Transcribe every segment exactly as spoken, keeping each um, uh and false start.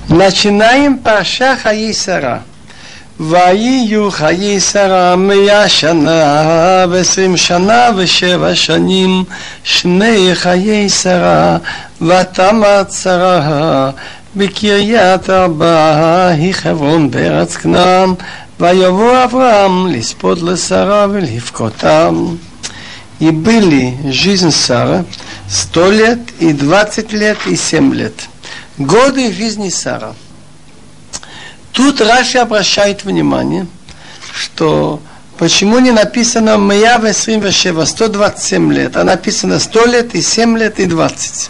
Начинаем парша Хаей Сара. ויהיו חיי שרה מאה שנה ועשרים שנה ושבע שנים שני חיי שרה ותמת שרה בקריית ארבע היא חברון בארץ כנען ויבוא אברהם לספוד לשרה ולבכותה. И были жизнь Сара сто лет и двадцать лет и семь лет. Годы жизни Сара. Тут Раши обращает внимание, что почему не написано «Мея весрим вешева» сто двадцать семь лет, а написано сто лет и семь лет и двадцать.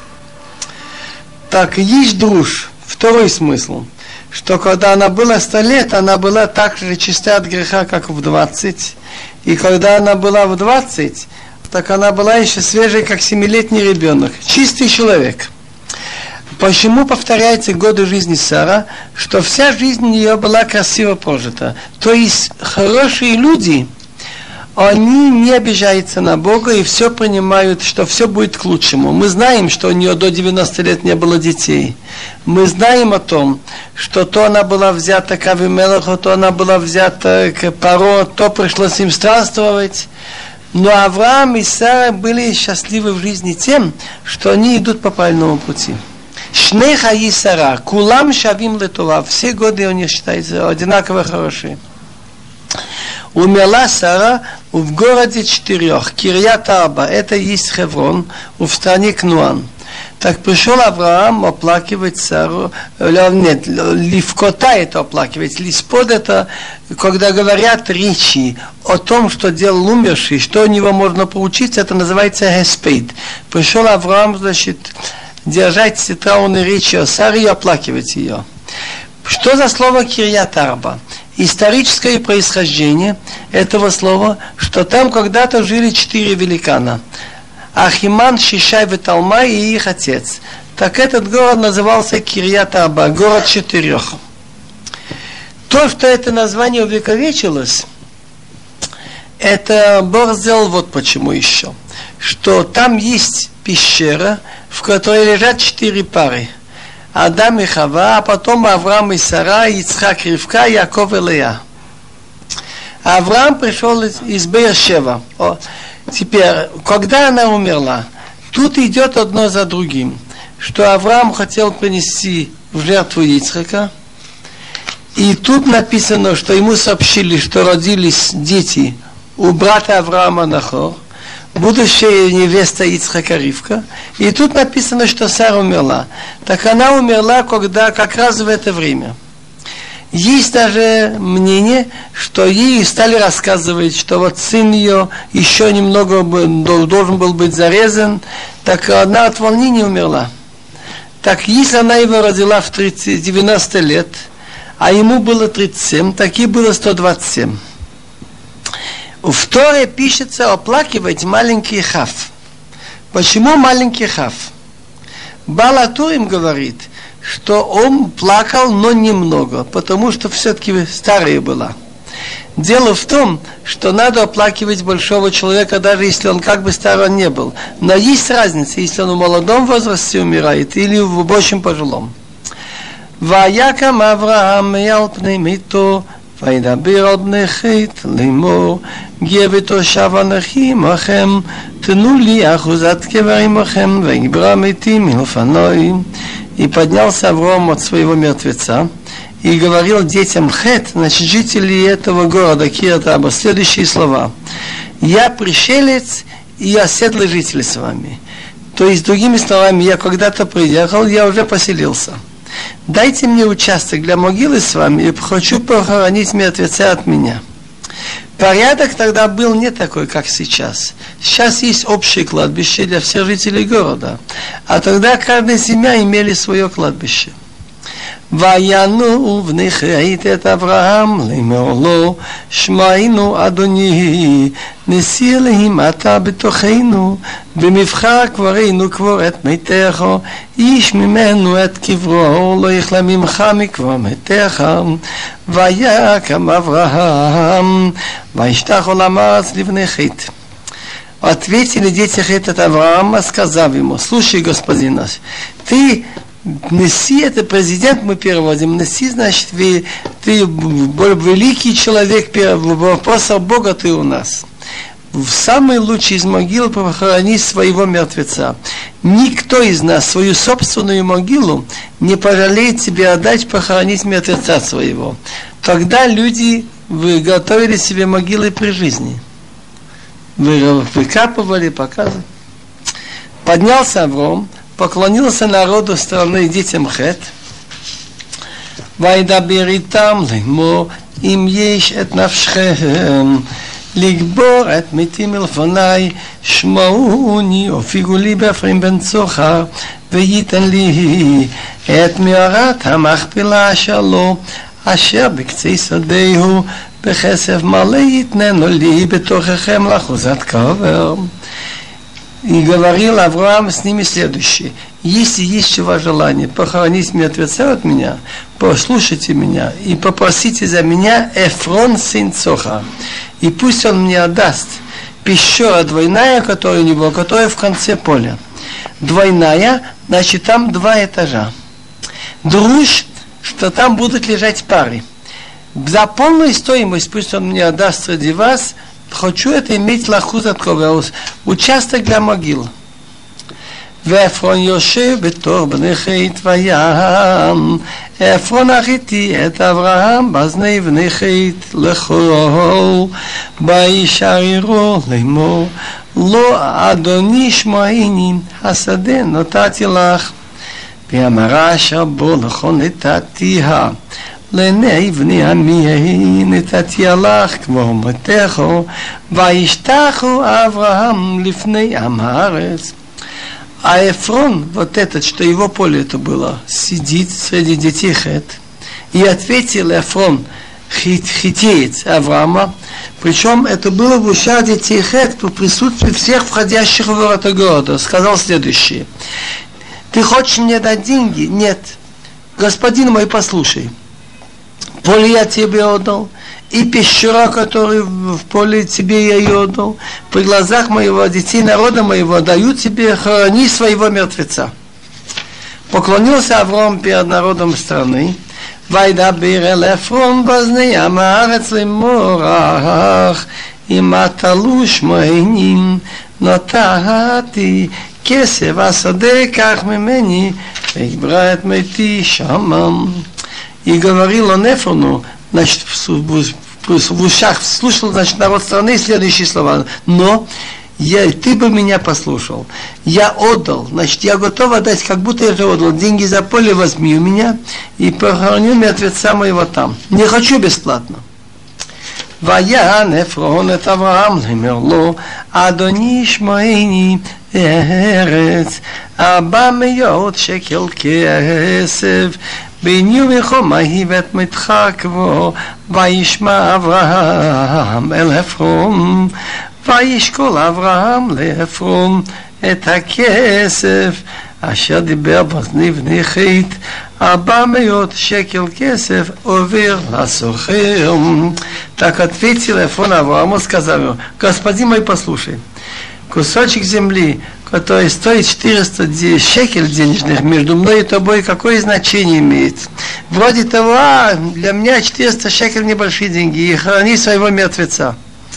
Так, есть друж, второй смысл, что когда она была сто лет, она была так же чиста от греха, как в двадцать, и когда она была в двадцать, так она была еще свежей, как семилетний ребенок, чистый человек. Почему повторяются годы жизни Сара? Что вся жизнь ее была красиво прожита. То есть хорошие люди, они не обижаются на Бога и все принимают, что все будет к лучшему. Мы знаем, что у нее до девяноста лет не было детей. Мы знаем о том, что то она была взята к Авимелеху, то она была взята к Паро, то пришлось им странствовать. Но Авраам и Сара были счастливы в жизни тем, что они идут по правильному пути. Шней хаи Сара, кулам шавим летова, все годы у них считаются одинаково хорошие. Умерла Сара в городе четырех, Кирьят Арба, это есть Хеврон, в стране Кнуан. Так пришел Авраам оплакивать Сару, нет, Ливкота это оплакивать, Лиспод это, когда говорят речи о том, что делал умерший, что у него можно поучиться, это называется Хеспейд. Пришел Авраам, значит, держать траурные речи о Саре и оплакивать ее. Что за слово Кирьят Арба? Историческое происхождение этого слова, что там когда-то жили четыре великана. Ахиман, Шишай и Талмай и их отец. Так этот город назывался Кирьят Арба, город четырех. То, что это название увековечилось, это Бог сделал вот почему еще. Что там есть пещера, в которой лежат четыре пары. Адам и Хава, а потом Авраам и Сара, Ицхак, Ривка, Яков и Лея. Авраам пришел из, из Беер-Шева. Теперь, когда она умерла, тут идет одно за другим. Что Авраам хотел принести в жертву Ицхака. И тут написано, что ему сообщили, что родились дети у брата Авраама Нахор, будущая невеста Ицхака Ривка. И тут написано, что Сара умерла. Так она умерла, когда как раз в это время. Есть даже мнение, что ей стали рассказывать, что вот сын ее еще немного должен был быть зарезан, так она от волнения умерла. Так если она его родила в тридцать, девяносто лет, а ему было тридцать семь, так ей было сто двадцать семь. В Торе пишется оплакивать маленький Хав. Почему маленький Хав? Баал ха-Турим говорит, что он плакал, но немного, потому что все-таки старая была. Дело в том, что надо оплакивать большого человека, даже если он как бы старый не был. Но есть разница, если он в молодом возрасте умирает или в большем пожилом. ויקם אברהם מעל פני מיתו וידבר על בני חית לאמור גר ותושב אנכי עמכם תנו לי אחוזת קבר עמכם ויגבר מתי מלפניי. И поднялся Авраам от своего мертвеца и говорил детям Хет, значит, жителей этого города Кирьят Арба, следующие слова: я пришелец и оседлый житель с вами. То есть, другими словами, я когда-то приехал, я уже поселился. Дайте мне участок для могилы с вами, и хочу похоронить мертвеца от меня. Порядок тогда был не такой, как сейчас. Сейчас есть общее кладбище для всех жителей города. А тогда каждая семья имели свое кладбище. ויענו בני חית את אברהם לאמור לו שמענו אדוני נשיא אלוהים אתה בתוכנו במבחר קברנו קבור את מתך איש ממנו את קברו לא יכלה ממך מקבור מתך ויקם אברהם וישתח עולם הארץ לבני חית. Ответили дети Хет от Авраама, сказав ему: слушай, господин наш, ты Неси это президент, мы переводим. Неси, значит, вы, ты великий человек, в вопросах Бога ты у нас. В самый лучший из могил похорони своего мертвеца. Никто из нас свою собственную могилу не пожалеет себе отдать похоронить мертвеца своего. Тогда люди готовили себе могилы при жизни. Вы выкапывали, показывали. Поднялся Авром, поклонился народу страны детям Хет. וידבר איתם לאמור אם יש את נפשכם לגבור את מתים מלפני שמעוני הופיעו לי באפרים בן צוחר וייתן לי את מערת המכפלה שלו אשר בקצה שדהו בכסף מלא יתננו לי בתוככם לאחוזת קבר. И говорил Авраам с ними следующее: если есть у вас желание похоронить мертвеца от меня, послушайте меня и попросите за меня Эфрон сын Цохар, и пусть он мне отдаст пещера двойная, которая у него, которая в конце поля. Двойная, значит там два этажа. Друж, что там будут лежать пары. За полную стоимость пусть он мне отдаст среди вас. Хочу это иметь лахуз от ковеус, участок для могил. ואפרון יושב בתור בני חית וים, אפרון החיתי את אברהם באזני בני חית לכל, בישערו לאמור, לא אדוני שמעיני, השדה נתתי לך, ואמרה אשר בו נכון נתתיה. לעיני בני עמי נתתי לך כמו מתכו וישתחו אברהם לפני עם הארץ. А Эфрон, вот этот, что его поле это было, сидит среди детей Хет, и ответил Эфрон, хит, хитеец Авраама, причем это было в ушах детей Хет по присутствии всех входящих в ворота города, сказал следующее: ты хочешь мне дать деньги? Нет. Господин мой, послушай. Поле я тебе отдал, и пещера, которую в поле тебе я ее отдал, при глазах моего детей, народа моего, даю тебе, храни своего мертвеца. Поклонился Авраам перед народом страны. וידבר אל עפרון באזני עם הארץ לאמור, אם אתה לו שמעני נתתי כסף השדה קח ממני ויקברא את מתי שמם. И говорил он Эфрону, значит, в ушах слушал, значит, народ страны следующие слова: но я, ты бы меня послушал, я отдал, значит, я готов отдать, как будто я же отдал, деньги за поле возьми у меня и похороню мертвеца моего там, не хочу бесплатно. ויען עפרון את אברהם לאמר לו, אדוני שמעני ארץ ארבע מאות שקל כסף בניו וחומה היבט מתחק בו. וישמע אברהם אל עפרון וישקול אברהם לעפרון את הכסף אשר דיבר באזני בני חית, ארבע מאות שקל כסף עובר לסוחר. Так ответил Эфрон Аврааму, сказал ему: господин мой, послушай, кусочек земли, который стоит четыреста шекель денежных, между мной и тобой какое значение имеет? Вроде того, а, для меня четыреста шекель небольшие деньги, и храни своего мертвеца.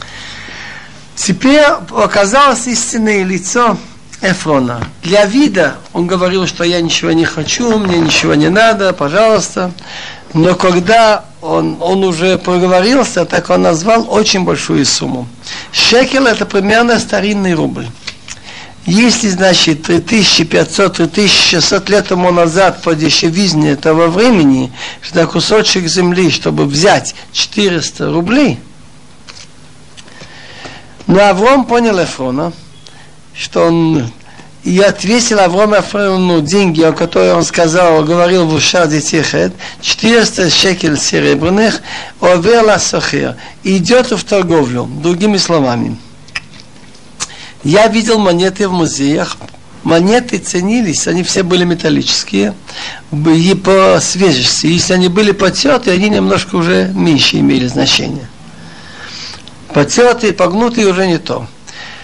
Теперь оказалось истинное лицо Эфрона. Для вида он говорил, что я ничего не хочу, мне ничего не надо, пожалуйста. Но когда он, он уже проговорился, так он назвал очень большую сумму. Шекель — это примерно старинный рубль. Если, значит, три тысячи пятьсот - три тысячи шестьсот лет тому назад по дешевизне этого времени, что кусочек земли, чтобы взять четыреста рублей, но Авром понял Эфрона, что он и отвесил Аврому Эфрону деньги, о которых он сказал, говорил в ушах детей Хет, четыреста шекель серебряных, овер ласохер, идет в торговлю. Другими словами, я видел монеты в музеях, монеты ценились, они все были металлические, и по свежести, если они были потертые, они немножко уже меньше имели значения. Потертые, погнутые уже не то.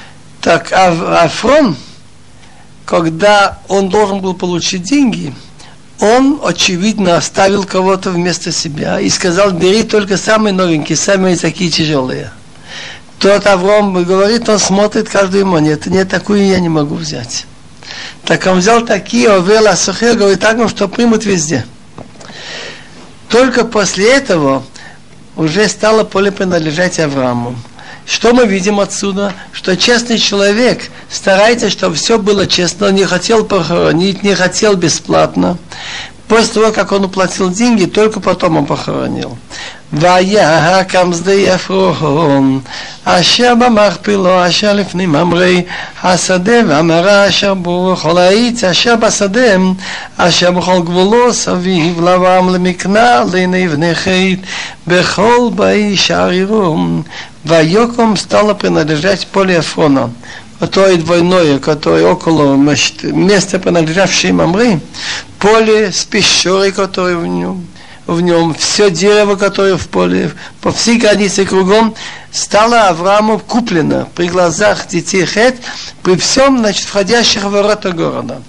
Так, а Эфрон, когда он должен был получить деньги, он, очевидно, оставил кого-то вместо себя и сказал, бери только самые новенькие, самые такие тяжелые. Тот Авром говорит, он смотрит каждую монету, нет, такую я не могу взять. Так он взял такие, овел, асухер, говорит, так, что примут везде. Только после этого уже стало поле принадлежать Аврааму. Что мы видим отсюда? Что честный человек старается, чтобы все было честно, он не хотел похоронить, не хотел бесплатно. После того, как он уплатил деньги, только потом он похоронил. והיה קם שדה עפרון אשר במכפילו אשר לפני ממרא השדה והמרא אשר בו וכל העץ אשר בשדה אשר בכל גבולו סביב לבם למקנה לעיני בני חת בכל באי שערירום ויקום стало принадлежать поле Афрона, которое двойное, которое около места, принадлежавшее Мамре, поле с пещерой, которое в нем, в нем, все дерево, которое в поле, по всей границе кругом, стало Аврааму куплено при глазах детей Хет, при всем, значит, входящих в ворота города.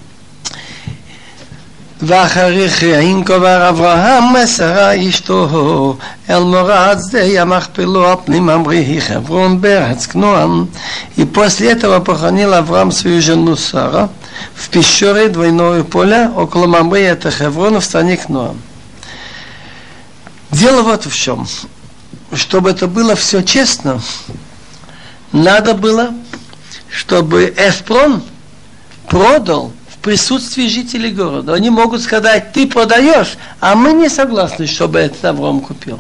ואחרי כן קבר אברהם ושרה אשתו אל מורד שדה המכפלה על פני ממרא חברון בארץ כנען. И после этого похоронил Авраам свою жену Сара в пещере двойное поле около Мамре, это Хеврон, в стране Кнуан. Дело вот в чем. Чтобы это было все честно, надо было, чтобы Эфрон продал в присутствии жителей города. Они могут сказать, ты продаешь, а мы не согласны, чтобы этот Авраам купил.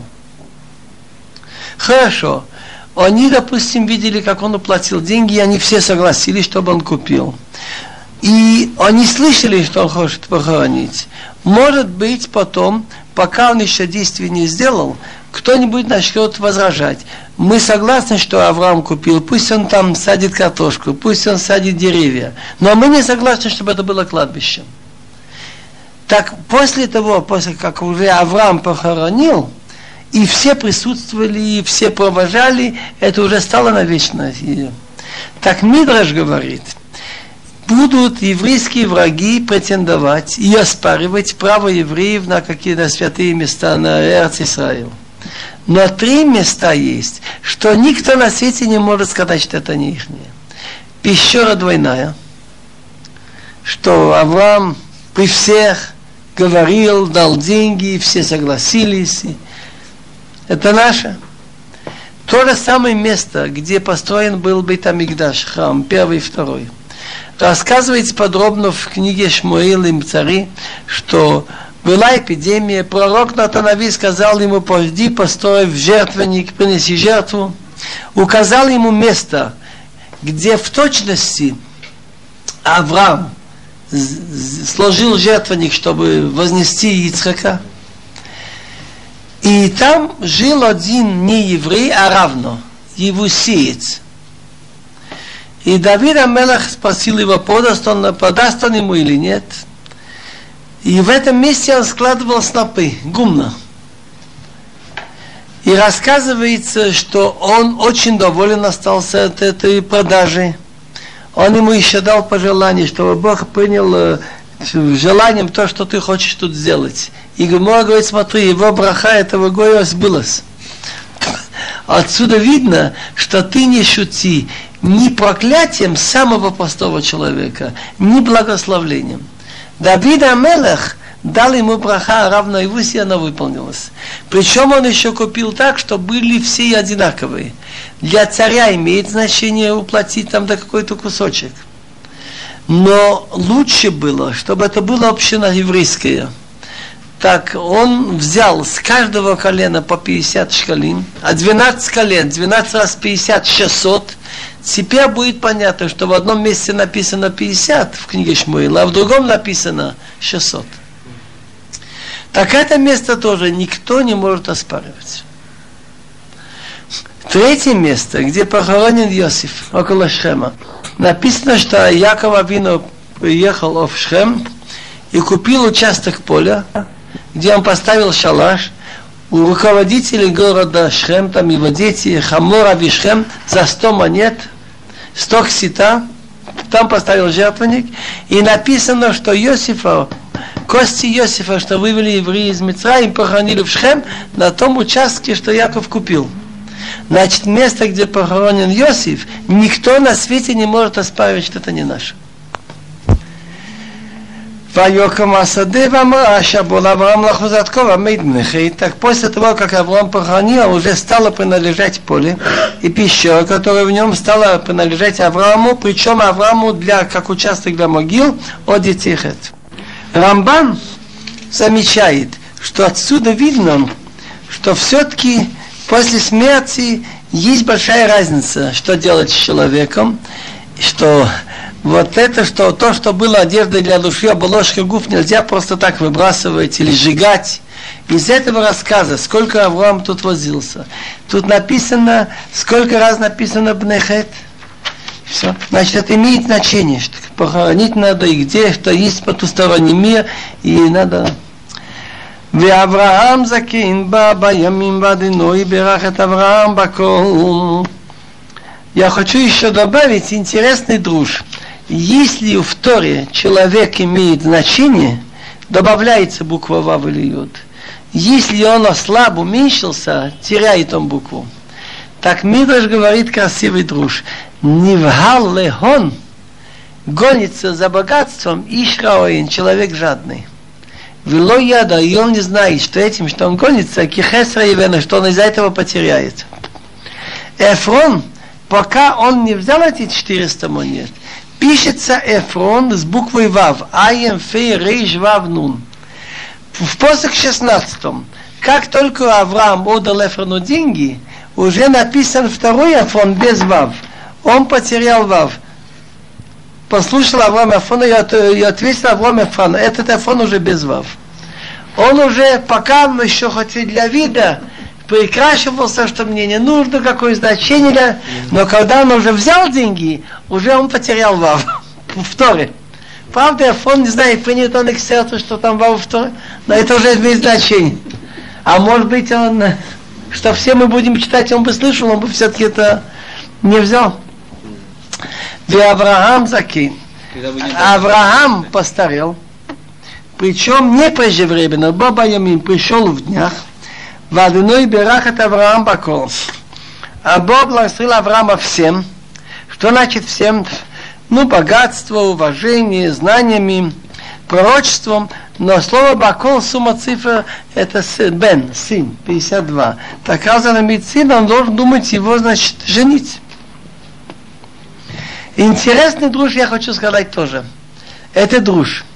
Хорошо. Они, допустим, видели, как он уплатил деньги, и они все согласились, чтобы он купил. И они слышали, что он хочет похоронить. Может быть, потом, пока он еще действий не сделал, кто-нибудь начнет возражать. Мы согласны, что Авраам купил, пусть он там садит картошку, пусть он садит деревья, но мы не согласны, чтобы это было кладбищем. Так после того, после как уже Авраам похоронил, и все присутствовали, и все провожали, это уже стало навечно. Так Мидраш говорит, будут еврейские враги претендовать и оспаривать право евреев на какие-то святые места на Эрец-Исраил. Но три места есть, что никто на свете не может сказать, что это не их. Пещера двойная, что Авраам при всех говорил, дал деньги, все согласились. Это наше. То же самое место, где построен был Бейт-Амикдаш, храм, первый и второй. Рассказывается подробно в книге Шмуэл и Цари, что была эпидемия, пророк Натанави сказал ему, пойди, построй в жертвенник, принеси жертву. Указал ему место, где в точности Авраам сложил жертвенник, чтобы вознести Ицхака. И там жил один не еврей, а равно, евусеец. И Давид а-Мелех спросил его, подаст он, подаст он ему или нет. И в этом месте он складывал снопы, гумна. И рассказывается, что он очень доволен остался от этой продажи. Он ему еще дал пожелание, чтобы Бог принял желанием то, что ты хочешь тут сделать. И Гемора говорит, смотри, его браха этого гоя сбылась. Отсюда видно, что ты не шути ни проклятием самого простого человека, ни благословлением. Давид а-Мелех дал ему браха, равно и выси, она выполнилась. Причем он еще купил так, что были все одинаковые. Для царя имеет значение уплатить там до какой-то кусочек. Но лучше было, чтобы это была община еврейская. Так он взял с каждого колена по пятьдесят шкалин, а двенадцать колен, двенадцать раз пятьдесят, шестьсот. Теперь будет понятно, что в одном месте написано пятьдесят в книге Шмуэла, а в другом написано шестьсот. Так это место тоже никто не может оспаривать. Третье место, где похоронен Иосиф, около Шхема. Написано, что Яков Авину приехал в Шхем и купил участок поля, где он поставил шалаш. У руководителей города Шхем, там его дети, Хамор Авишхем, за сто монет, сто ксита, там поставил жертвенник, и написано, что Иосифа Кости Иосифа, что вывели евреи из Мицраима, похоронили в Шхем на том участке, что Яков купил. Значит, место, где похоронен Иосиф, никто на свете не может оспаривать, что это не наше. Так после того, как Авраам похоронил, уже стало принадлежать поле, и пещера, которая в нем стала принадлежать Аврааму, причем Аврааму для, как участок для могил, от детей Хет. Рамбан замечает, что отсюда видно, что все-таки после смерти есть большая разница, что делать с человеком, что вот это, что то, что было одеждой для души, оболочка губ, нельзя просто так выбрасывать или сжигать. Из этого рассказа, сколько Авраам тут возился. Тут написано, сколько раз написано Бнехет. Все. Значит, это имеет значение, что похоронить надо и где, что есть потусторонний мир, и надо... ואברהם זקן בא בימים ועדינו בירך את אברהם בכל. Я хочу еще добавить интересный друж. Если в Торе человек имеет значение, добавляется буква Вав или Юд. Если он ослаб, уменьшился, теряет он букву. Так Мидраш говорит красивый друж. Нивгал лехон, гонится за богатством, ишраоин, человек жадный. Вело яда, и он не знает, что этим, что он гонится, кихесра ивена, что он из-за этого потеряет. Эфрон, пока он не взял эти четыреста монет, пишется Эфрон с буквой Вав. Айем фей рейш вав нун. В посох шестнадцатом, как только Авраам отдал Эфрону деньги, уже написан второй Эфрон без Вав. Он потерял Вав. Послушал Авраам Эфрона и ответил Авраам Эфрону. Этот Эфрон уже без Вав. Он уже, пока еще хоть и для вида, прикрашивался, что мне не нужно, какое значение, но когда он уже взял деньги, уже он потерял Вав в Торе. Правда, Эфрон, не знаю, принят он к сердцу, что там Вав в Торе, но это уже имеет значение. А может быть, он, что все мы будем читать, он бы слышал, он бы все-таки это не взял. И Авраам закин. Авраам постарел, причем не преждевременно, Баба Ямин пришел в днях, Вадиной берах от Авраам бакол. А Бог благословил Авраама всем. Что значит всем? Ну, богатство, уважение, знаниями, пророчеством. Но слово бакол, сумма цифр, это бен, сын, пятьдесят два. Так раз он имеет сына, он должен думать его, значит, женить. Интересный друж, я хочу сказать тоже. Это друж.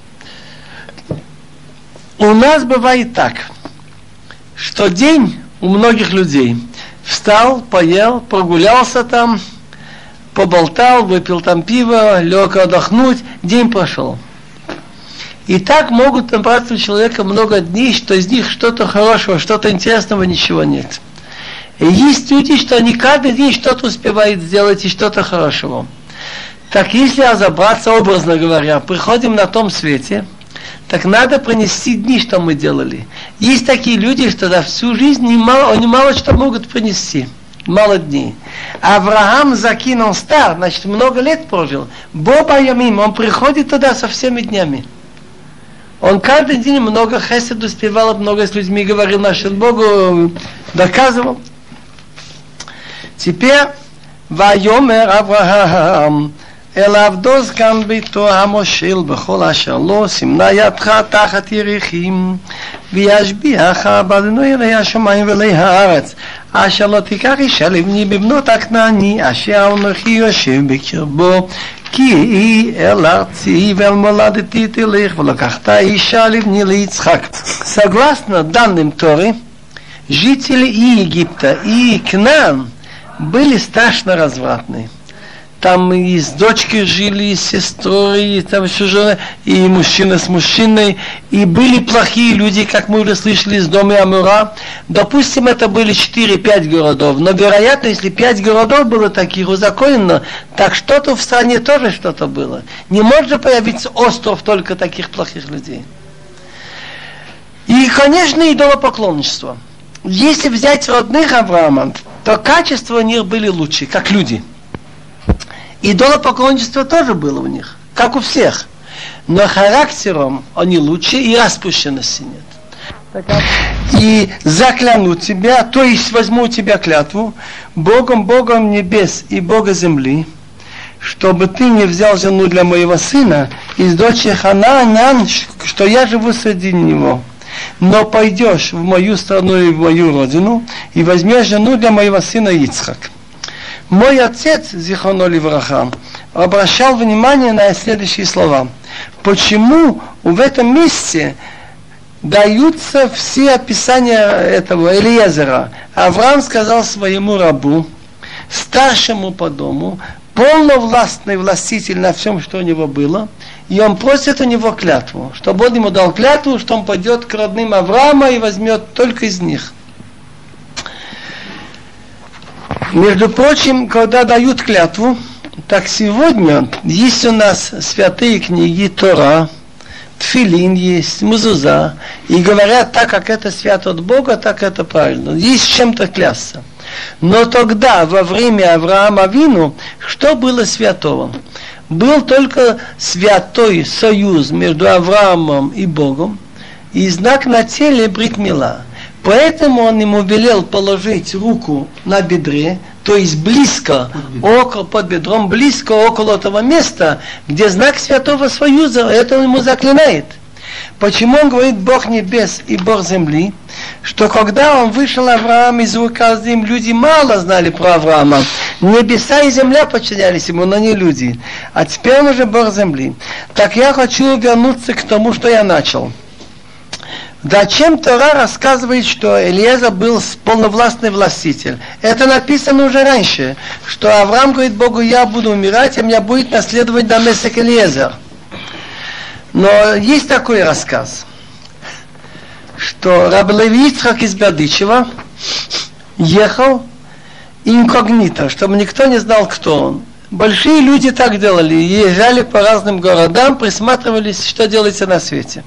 У нас бывает так, что день у многих людей встал, поел, прогулялся там, поболтал, выпил там пиво, лег отдохнуть, день прошел. И так могут набраться у человека много дней, что из них что-то хорошего, что-то интересного, ничего нет. И есть люди, что они каждый день что-то успевают сделать и что-то хорошего. Так если разобраться, образно говоря, приходим на том свете, так надо принести дни, что мы делали. Есть такие люди, что за всю жизнь немало, они мало что могут принести. Мало дней. Авраам закинул стар, значит, много лет прожил. Боба Ямим, он приходит туда со всеми днями. Он каждый день много хесед успевал, много с людьми говорил, нашел Богу, доказывал. Теперь, Вайомер Авраам, אל עבדו זקן ביתו המושל בכל אשר לו, סימנה ידך תחת יריחים, וישביעך באדוני אלי השמיים ואלי הארץ, אשר לא תיקח אישה לבני בבנות הכנעני, אשר אנוכי יושב בקרבו, כי אל ארצי ואל מולדתי תלך, ולקחת אישה לבני ליצחק. Согласно данным Торы, жители и Египта, и Кнаан были страшно развратные. Там и с дочкой жили, и с сестрой, и там еще жена, и мужчина с мужчиной, и были плохие люди, как мы уже слышали, из дома Амура. Допустим, это были четыре-пять городов, но вероятно, если пять городов было таких узаконено, так что-то в стране тоже что-то было. Не может появиться остров только таких плохих людей. И, конечно, идолопоклонничество. Если взять родных Авраама, то качества у них были лучше, как люди. Идолопоклонничество тоже было у них, как у всех. Но характером они лучше, и распущенности нет. И закляну тебя, то есть возьму у тебя клятву, Богом, Богом небес и Бога земли, чтобы ты не взял жену для моего сына из дочери Ханаан, что я живу среди него. Но пойдешь в мою страну и в мою родину, и возьмешь жену для моего сына Ицхак. Мой отец, Зихроно ливраха, обращал внимание на следующие слова. Почему в этом месте даются все описания этого Элиезера? Авраам сказал своему рабу, старшему по дому, полновластный властитель на всем, что у него было, и он просит у него клятву, чтобы он ему дал клятву, что он пойдет к родным Авраама и возьмет только из них. Между прочим, когда дают клятву, так сегодня есть у нас святые книги Тора, Тфилин есть, Мезуза, и говорят, так как это свято от Бога, так это правильно. Есть чем-то клясться. Но тогда, во время Авраама Авину, что было святого? Был только святой союз между Авраамом и Богом, и знак на теле брит мила. Поэтому он ему велел положить руку на бедре, то есть близко, около, под бедром, близко около того места, где знак Святого Союза, это он ему заклинает. Почему он говорит Бог небес и Бог земли? Что когда он вышел Авраам из Указдим, люди мало знали про Авраама. Небеса и земля подчинялись ему, но не люди. А теперь он уже Бог земли. Так я хочу вернуться к тому, что я начал. Зачем Тора рассказывает, что Элиезер был полновластный властитель? Это написано уже раньше, что Авраам говорит Богу, я буду умирать, а меня будет наследовать Дамесек Элиезер. Но есть такой рассказ, что раб Леви Ицхак из Бердичева ехал инкогнито, чтобы никто не знал, кто он. Большие люди так делали, езжали по разным городам, присматривались, что делается на свете.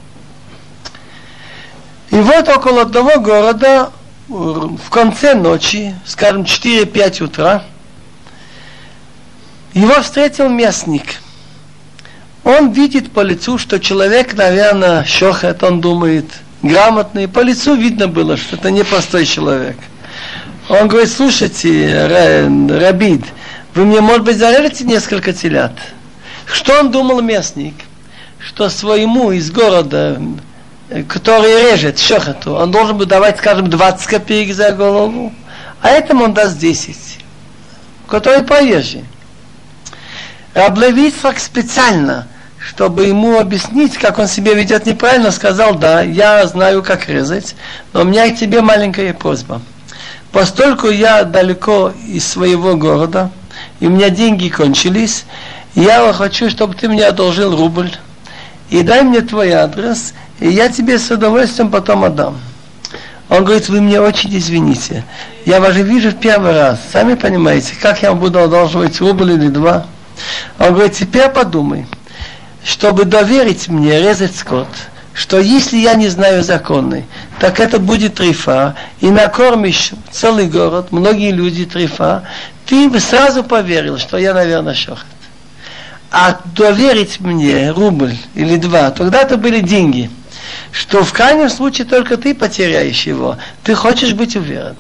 И вот около одного города в конце ночи, скажем, четыре-пять утра, его встретил местник. Он видит по лицу, что человек, наверное, шохет, он думает, грамотный. По лицу видно было, что это непростой человек. Он говорит, слушайте, Рабид, вы мне, может быть, зарежете несколько телят? Что он думал местник? Что своему из города, который режет шохету, он должен был давать, скажем, двадцать копеек за голову, а этому он даст десять, который поезжий. Раб Леви Ицхак специально, чтобы ему объяснить, как он себя ведет неправильно, сказал, да, я знаю, как резать, но у меня к тебе маленькая просьба. Поскольку я далеко из своего города, и у меня деньги кончились, я хочу, чтобы ты мне одолжил рубль, и дай мне твой адрес, и я тебе с удовольствием потом отдам. Он говорит, вы мне очень извините, я вас же вижу в первый раз, сами понимаете, как я буду одалживать рубль или два. Он говорит, теперь подумай, чтобы доверить мне резать скот, что если я не знаю законы, так это будет трифа, и накормишь целый город, многие люди трифа, ты бы сразу поверил, что я, наверное, шохет. А доверить мне рубль или два, тогда это были деньги, что в крайнем случае только ты потеряешь его, ты хочешь быть уверен.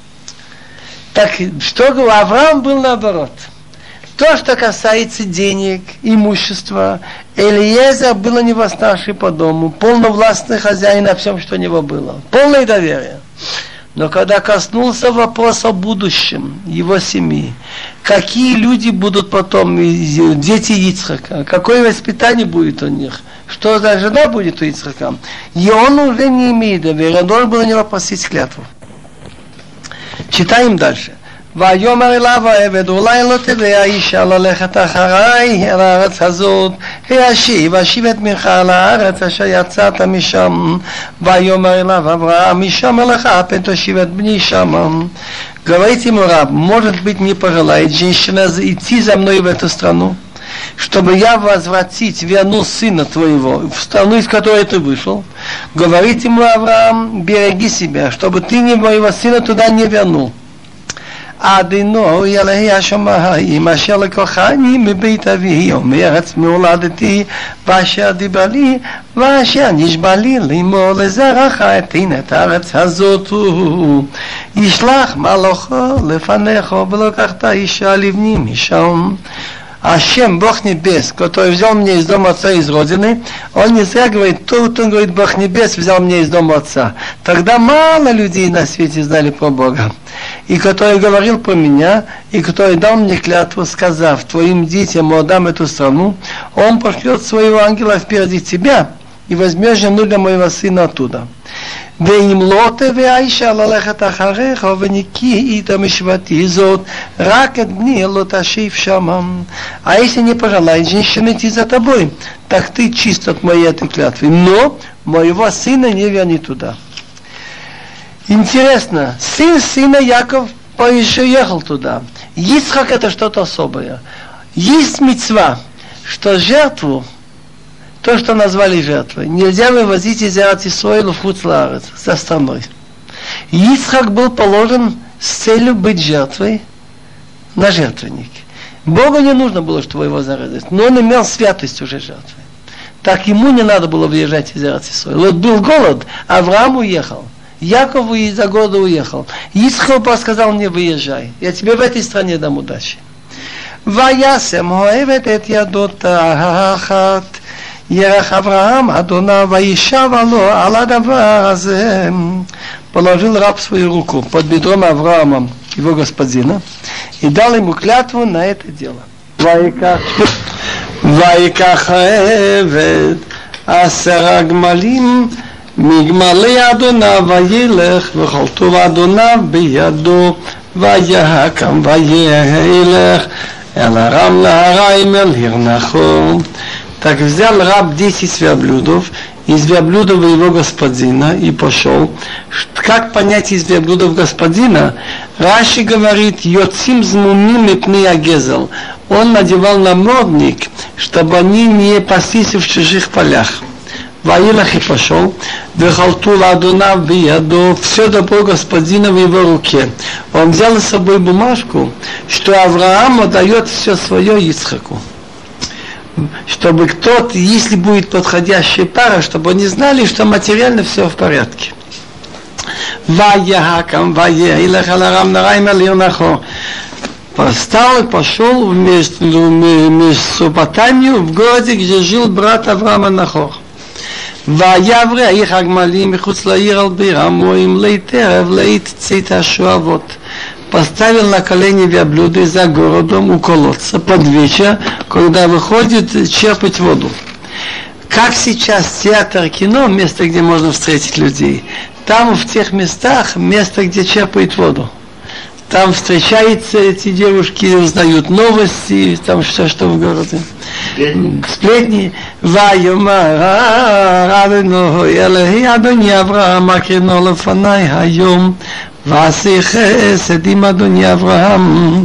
Так что говорю, Авраам был наоборот. То, что касается денег, имущества, Элиезер был у него старший по дому, полновластный хозяин на всем, что у него было. Полное доверие. Но когда коснулся вопрос о будущем его семьи, какие люди будут потом, дети Ицхака, какое воспитание будет у них, что за жена будет у Ицхака, и он уже не имеет доверия, он должен был у него просить клятву. Читаем дальше. ויאמר אליו העבד אולי לא תדע אישה ללכת אחריי אל הארץ הזאת וישיב אשיב את ממך על הארץ אשר יצאת משם ויאמר אליו אברהם משם לך פן תשיב את בני שם. Говорит ему раб, может быть, не пожелает женщина идти за мной в эту страну, чтобы я возвратить, вернул сына твоего в страну, из которой ты вышел. Говорит ему Авраам, береги себя, чтобы ты моего сына туда не вернул. אדינו אלוהי השמיים אשר לקוחני מבית אבי מארץ מולדתי ואשר דיבר לי ואשר נשבע לי לאמור לזרעך אתן את הארץ הזאת ישלח מלאכו לפניך ולקחת אישה לבני משם. Ашем, Бог Небес, который взял меня из дома отца, из родины, он не зря говорит, тут он говорит, Бог Небес взял меня из дома отца. Тогда мало людей на свете знали про Бога. И который говорил про меня, и который дал мне клятву, сказав, твоим детям отдам эту страну, он пошлет своего ангела впереди тебя и возьмешь жену для моего сына оттуда. ואם לא תביא האישה ללכת אחריך ונקי איתה משבתי זאת, רק את בני לא תשיב שמה. А если не пожелает женщина идти за тобой, так ты чист от моей этой клятвы, но моего сына не верни туда. Интересно, сын сына Яков поехал туда. Ицхак это что-то особое. Есть мицва, что жертву, то, что назвали жертвой, нельзя вывозить из Эрец-Исроэля в Хуц-Лаарец, за страной. Ицхак был положен с целью быть жертвой на жертвенник. Богу не нужно было, чтобы его зарезать, но он имел святость уже жертвы. Так ему не надо было выезжать из Эрец-Исроэля. Вот был голод, Авраам уехал, Яков из-за голода уехал. Ицхак сказал мне, выезжай, я тебе в этой стране дам удачи. וישם אוהבת את ידו תחת ירח אברהם אדוניו וישב לו על הדבר הזה. Положил раб свою руку под бедром Авраама, его господина, и дал ему клятву на это дело. ויקח העבד עשרה גמלים מגמלי אדוניו וילך וכל טוב אדוניו בידו ויהקם וילך אל הרם להריים אל עיר נחור. Так взял раб десять верблюдов из верблюдов его господина и пошел. Как понять из верблюдов господина? Раши говорит, йоцим змумим мипней агезел. Он надевал намордник, чтобы они не паслись в чужих полях. Ваилах и пошел, вехалтул Адонав биядо, все добро господина в его руке. Он взял с собой бумажку, что Авраам отдает все свое Ицхаку. Чтобы кто-то, если будет подходящая пара, чтобы они знали, что материально все в порядке. Ваяхакам, ваилах аларам нарайм алир нахо. Встал и пошел в Месопотамию, в городе, где жил брат Авраама Нахор. ויברא איך הגמלים מחוץ לעיר על ביר המוים לית ערב לית צאת השואבות. Поставил на колени верблюда за городом у колодца под вечер, когда выходит черпать воду. Как сейчас театр, кино, место, где можно встретить людей, там в тех местах место, где черпают воду. Там встречаются эти девушки, узнают новости, там все, что в городе. Сплетни. ויאמר אדוני אלוהי אדוני אברהם הקרינו לפניי היום ועשי חסד עם אדוני אברהם.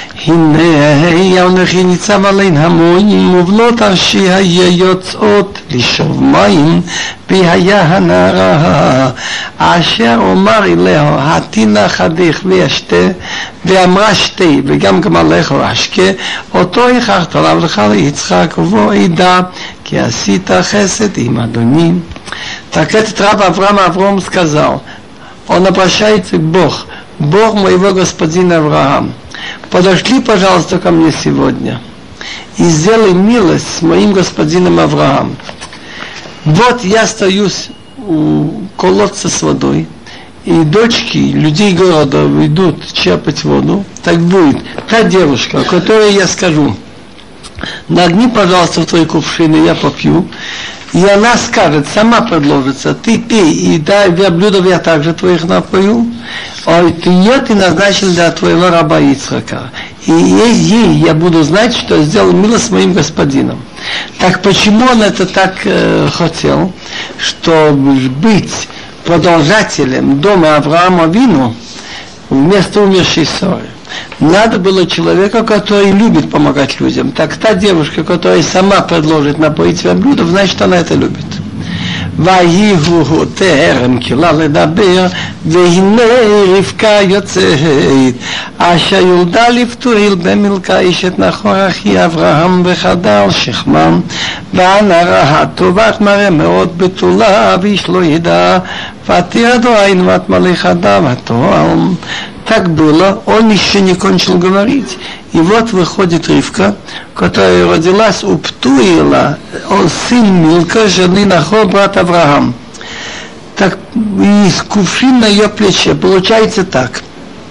הנה אנוכי ניצב עליהן המונים ובנות אנשי היה יוצאות לשאוב מים והיה הנערה אשר אומר אליה התינה חדך וישתה ואמרה שתי וגם גמלך אשקה אותו הכרחת עליו לך ליצחק ובו ידע כי עשית חסד עם אדוני. Так этот раб Авраам Авраам сказал, он обращается к Богу, Бог моего господина Авраама. Подошли, пожалуйста, ко мне сегодня и сделай милость с моим господином Авраамом. Вот я стою у колодца с водой, и дочки людей города идут черпать воду. Так будет. Та девушка, которой я скажу, нагни, пожалуйста, в твои кувшины, я попью. И она скажет, сама предложится, ты пей, и дай верблюдов я также твоих напою. А ты ее ты назначил для твоего раба Ицхака. И ей я буду знать, что сделал милость с моим господином. Так почему он это так э, хотел? Чтобы быть продолжателем дома Авраама Авину вместо умершей Сары. Надо было человека, который любит помогать людям. Так та девушка, которая сама предложит напоить верблюдов, значит, она это любит. ויהי הוא טרם כלה לדבר, והנה רבקה יוצאת, אשר יולדה לפתואל במילכה אשת נחור אחי אברהם וחדר שכמם, והנערה הטובת מראה מאוד בתולה, ואיש לא ידע, ותרדו עין ותמלא חדה ותואל. Так было, он еще не кончил говорить. И вот выходит Ривка, которая родилась у Птуила, он сын Милка, жены Нахор, брат Авраам. Так, и кувшин на ее плече. Получается так,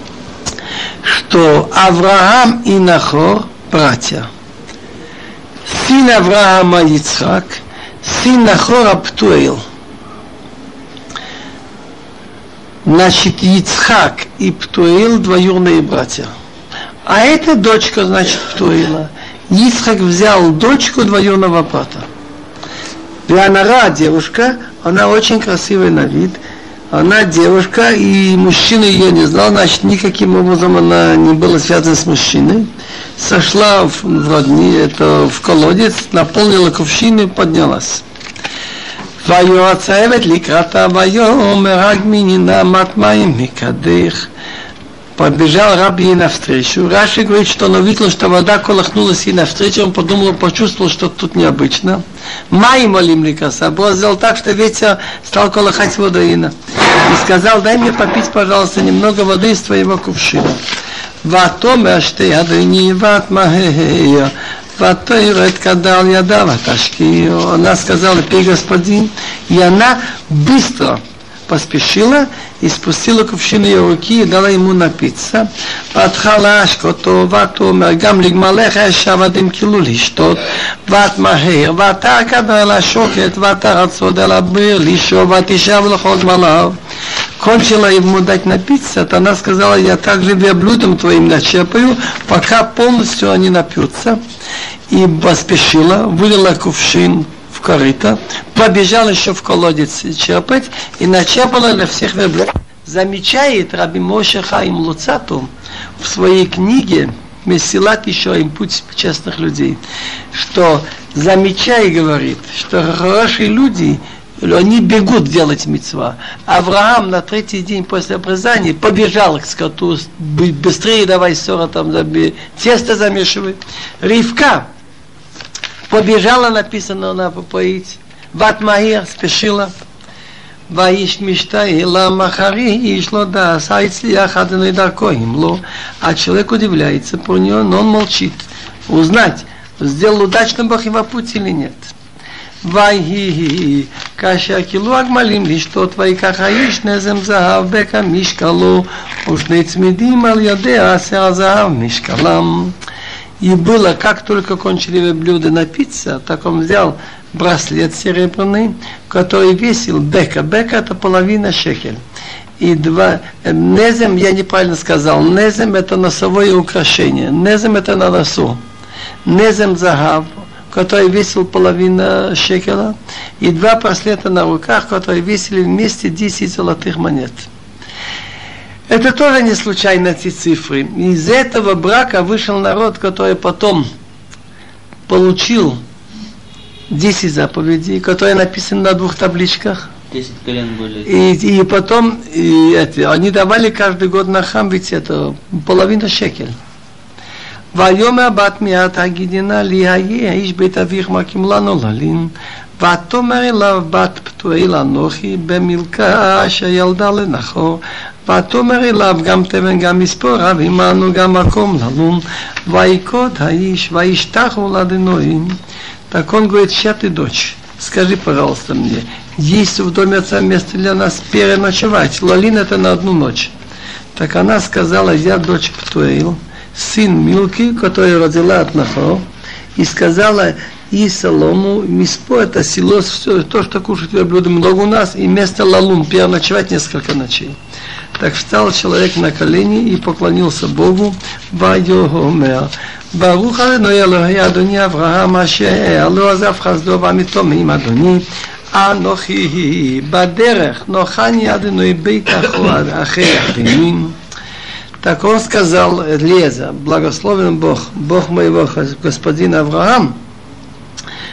что Авраам и Нахор братья. Сын Авраама Ицхак, сын Нахора Птуил. Значит, Ицхак и Птуил двоюродные братья. А эта дочка, значит, Птуила. Ицхак взял дочку двоюродного брата. Вианара, девушка, она очень красивая на вид. Она девушка, и мужчина ее не знал, значит, никаким образом она не была связана с мужчиной. Сошла в, в родни, это в колодец, наполнила кувшин и поднялась. ויועצבת לקראתה ויאמר הגמינינה מת מים מקדך. Побежал раб ей навстречу. Раши говорит, что он увидел, что вода колыхнулась ей навстречу, он подумал, почувствовал, что тут необычно. Май молим ликаса. Бог сделал так, что ветер стал колыхать воду Ина. И сказал, дай мне попить, пожалуйста, немного воды из твоего кувшина. Ватомер ште адыни ват махея. Когда яда ваташки, она сказала, пей, господин, и она быстро поспешила и спустила кувшин ее руки и дала ему напиться. Патхалаш кото ватомер гам лигмалеха шавадим килу лиштот ват махер вата кадала шокет вата рацода быр лишо ватишав лохот малав. Кончила ему дать напиться, то она сказала, я также блюдом твоим начерпаю, пока полностью они напьются. И поспешила, вылила кувшин в корыто, побежала еще в колодец черпать и начерпала для всех верблюдов. Замечает Раби Моше Хаим Луцату в своей книге «Месилат еще им путь честных людей», что замечай, говорит, что хорошие люди, они бегут делать мицва. Авраам на третий день после обрезания побежал к скоту, быстрее давай ссора там, тесто замешивай. Ривка побежала, написано, она попоить. Ватмаир спешила. Ваиш мечта и ламахари и шло да сайцли ахадной даркоим ло. А человек удивляется про нее, но он молчит. Узнать, сделал удачно Бог его путь или нет. ויהי כאשר כילו הגמלים לשתות ויקח האיש נזם זהב בקע משקלו ושני צמידים על ידיה שיער זהב משקלם. И было, как только кончили блюда напиться, так он взял браслет серебряный, который весил бека. Бека это половина шекель. И два, незем, я неправильно сказал, незем это носовое украшение, незем это на носу, незем загав, который весил половина шекела, и два браслета на руках, которые весили вместе десять золотых монет. Это тоже не случайно эти цифры. Из этого брака вышел народ, который потом получил десять заповедей, которые написаны на двух табличках. десять колен были. И, и потом и это, они давали каждый год на храм, ведь это половина шекель. ויאמר בת מיד הגידנה לי היה איש בית אביך מקים לנו ללין ותאמר אליו בת פתואל אנוכי במלכה אשר ילדה לנחור ותאמר אליו גם תבן גם מספור רב עמנו גם מקום ללון ויקוד האיש וישתחו לאדינוים. Так он говорит, ща ты, дочь, скажи, пожалуйста, мне, есть в доме отца место для нас переночевать? Лалин это на одну ночь. Так она сказала, я дочь Птуэл, сын Милки, который родила от Нахор, и сказала, и солому, миспо, это село, все, то, что кушать верблюды много у нас, и место лалун, переночевать несколько ночей. Так встал человек на колени и поклонился Богу, ויאמר, ברוך אדוני אלוהי אדוני אברהם אשר לא עזב חסדו ואמיתו עם אדוני, אנוכי בדרך נוחני אדוני בית אחרי אחרים. Так он сказал Леза, благословен Бог, Бог моего господина Авраам,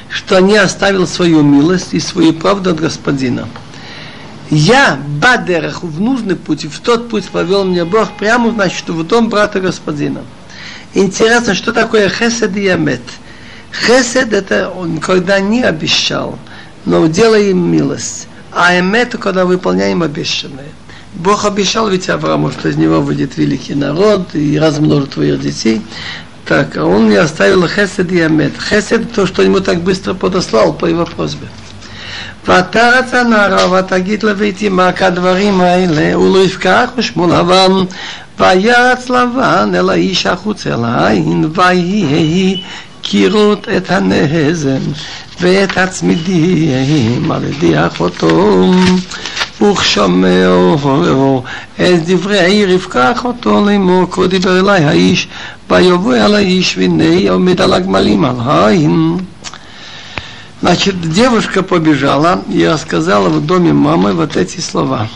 что не оставил свою милость и свою правду от Господина. Я, бадерах, в нужный путь, в тот путь повел меня Бог прямо, значит, в дом брата Господина. Интересно, что такое хесед и амет. Хесед — это он, когда не обещал, но делаем милость. А амет — это когда выполняем обещанное. Бог обещал ведь Аврааму, что из него выйдет великий народ и размножит твоих детей. Так, а он не оставил хесед и амет. Хесед — то, что ему так быстро подослал по его просьбе. ותרץ הנערה ותגיד לביתי מה כדברים האלה ולא יפקח ושמו לבן וירץ לבן אל האיש החוץ אל העין ויהי קירות את הנזם ואת הצמידים על ידי אחותו וכשומעו את דברי רבקה אחותו לאמור כה דיבר אלי האיש ויבוא אל האיש והנה עומד על הגמלים על העין. Значит, девушка побежала и рассказала в доме мамы вот эти слова.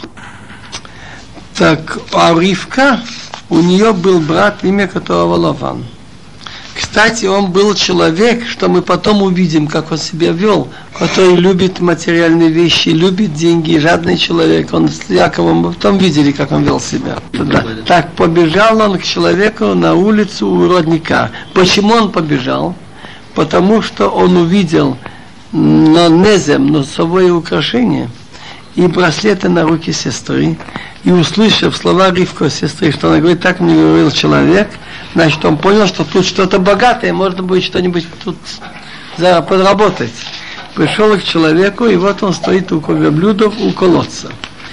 Так, а Ривка, у нее был брат, имя которого Лаван. Кстати, он был человек, что мы потом увидим, как он себя вел, который любит материальные вещи, любит деньги, жадный человек. Он с Яковом, мы потом видели, как он вел себя. Да. Так, побежал он к человеку на улицу у родника. Почему он побежал? Потому что он увидел на незем, носовое украшение и браслеты на руки сестры, и услышав слова Ривка сестры, что она говорит, так мне говорил человек, значит, он понял, что тут что-то богатое, можно будет что-нибудь тут подработать. Пришел к человеку, и вот он стоит у верблюдов у колодца.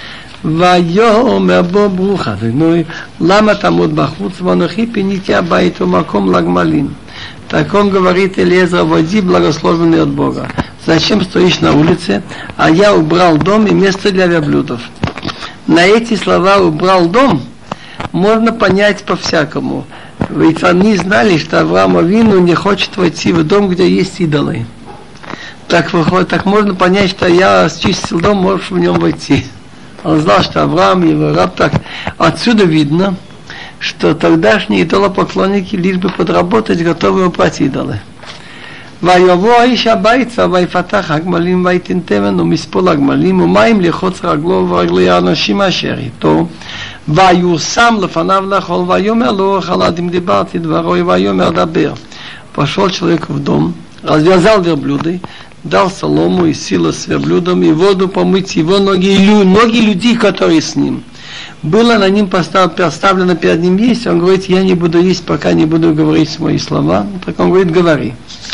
ויאמר בו ברוך אדוני למה תעמוד בחוץ ואנוכי פיניתי הבית ומקום לגמלים. Так он говорит Элиезер, води, благословенный от Бога. Зачем стоишь на улице, а я убрал дом и место для верблюдов? На эти слова «убрал дом» можно понять по-всякому. Ведь они знали, что Авраам Авину не хочет войти в дом, где есть идолы. Так, выходит, так можно понять, что я счистил дом, можешь в нем войти. Он знал, что Авраам его раб. Так, отсюда видно, что тогдашние идолопоклонники, лишь бы подработать, готовы убрать идолы. ויבוא האיש הביתה ויפתח הגמלים ויתן תבן ומספול הגמלים ומים לחוץ רגלו ורגלי האנשים אשר איתו ויושם לפניו לאכול ויאמר לו חלדים דיברתי דברו ויאמר דבר. Пошел человек в дом, развязал верблюды, дал солому и силу с верблюдом и воду помыть его ноги и ноги людей, которые с ним. Было на ним поставлено перед ним есть, он говорит, я не буду есть, пока не буду говорить мои слова. Так он говорит, говори.